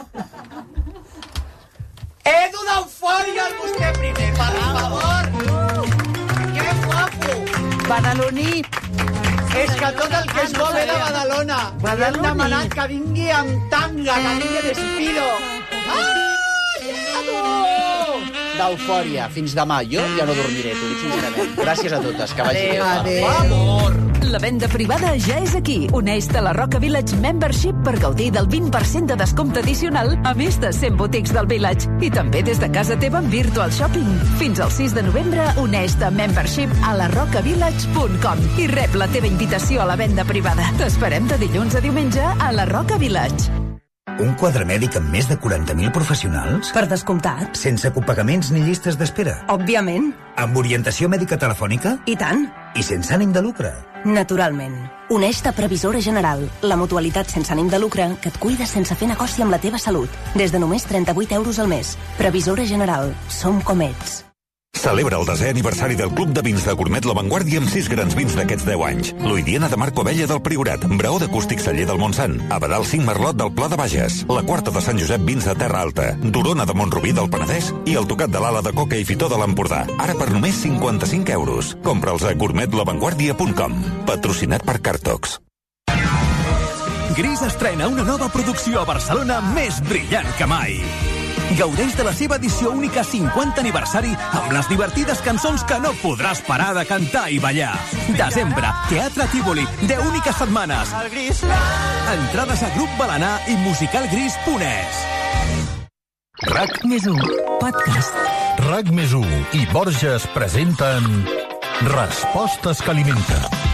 Edu d'Eufòria, el vostè primer, per favor! Que guapo! Badaloní. És que tot el que és bo ve de Badalona. I hem demanat que vingui amb tanga, que vingui d'Espido. Ai, Edu! D'Eufòria. Fins demà. Jo ja no dormiré, t'ho dic sincerament. Gràcies a totes, que vagi bé. Adéu. Amor! La venda privada ja és aquí. Uneix-te a la Roca Village Membership per gaudir del vint per cent de descompte addicional a més de cent botics del Village. I també des de casa teva amb Virtual Shopping. Fins al sis de novembre, uneix-te a Membership a la roca village punt com i rep la teva invitació a la venda privada. T'esperem de dilluns a diumenge a la Roca Village. Un quadre mèdic amb més de quaranta mil professionals? Per descomptat. Sense copagaments ni llistes d'espera? Òbviament. Amb orientació mèdica telefònica? I tant. I sense ànim de lucre? Naturalment. Uneix-te a Previsora General, la mutualitat sense ànim de lucre que et cuida sense fer negoci amb la teva salut. Des de només trenta-vuit euros al mes. Previsora General. Som com ets. Celebra el desè aniversari del Club de Vins de Gourmet La Vanguardia amb sis grans vins d'aquests deu anys. L'Oidiana de Marco Abella del Priorat, Braó d'Acústic Celler del Montsant, Abadal cinc Merlot del Pla de Bages, la Quarta de Sant Josep Vins de Terra Alta, Dorona de Montrubí del Penedès i el Tocat de l'Ala de Coca i Fitó de l'Empordà. Ara per només cinquanta-cinc euros. Compra'ls a gourmet la vanguardia punt com. Patrocinat per Cartox. Gris estrena una nova producció a Barcelona més brillant que mai. Gaudeix de la seva edició única cinquanta aniversari amb les divertides cançons que no podràs parar de cantar i ballar. Desembre, Teatre Tívoli, deu úniques setmanes. Entrades a Grup Balanà i musicalgris punt es. RAC més u, podcast. RAC més u i Borges presenten Respostes que alimenten.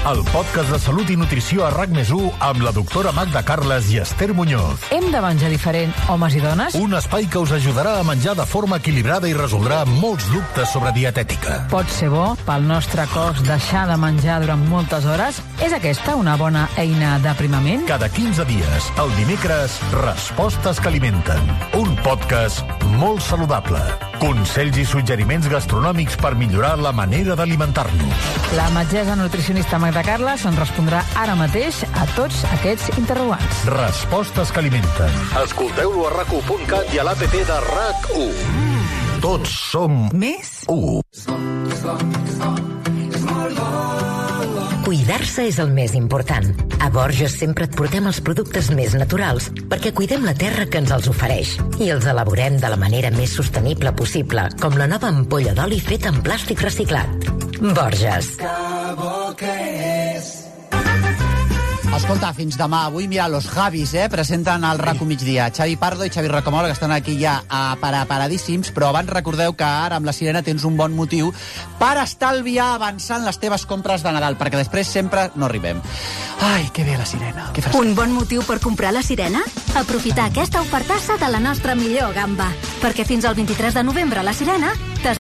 el podcast de salut i nutrició a RAC més u amb la doctora Magda Carles i Esther Muñoz. Hem de menjar diferent, homes i dones? Un espai que us ajudarà a menjar de forma equilibrada i resoldrà molts dubtes sobre dietètica. Pot ser bo pel nostre cos deixar de menjar durant moltes hores? És aquesta una bona eina d'aprimament? Cada quinze dies, el dimecres, Respostes que alimenten. Un podcast molt saludable. Consells i suggeriments gastronòmics per millorar la manera d'alimentar-nos. La metgessa nutricionista Magda Carles ens respondrà ara mateix a tots aquests interrogants. Respostes que alimenten. Escolteu-lo a rac u punt cat i a l'APP de RAC u. Mm, tots som més u. Cuidar-se és el més important. A Borges sempre et portem els productes més naturals perquè cuidem la terra que ens els ofereix i els elaborem de la manera més sostenible possible, com la nova ampolla d'oli feta en plàstic reciclat. Borges. Escolta, fins demà. Avui, mira, los Javis, eh, presenten el RAC u migdia. Xavi Pardo i Xavi Rocamora, que estan aquí ja a paradíssims, però abans recordeu que ara amb la Sirena tens un bon motiu per estalviar avançant les teves compres de Nadal, perquè després sempre no arribem. Ai, que bé la Sirena. Que fresca. Un bon motiu per comprar la Sirena? Aprofitar aquesta ofertassa de la nostra millor gamba, perquè fins al vint-i-tres de novembre a la Sirena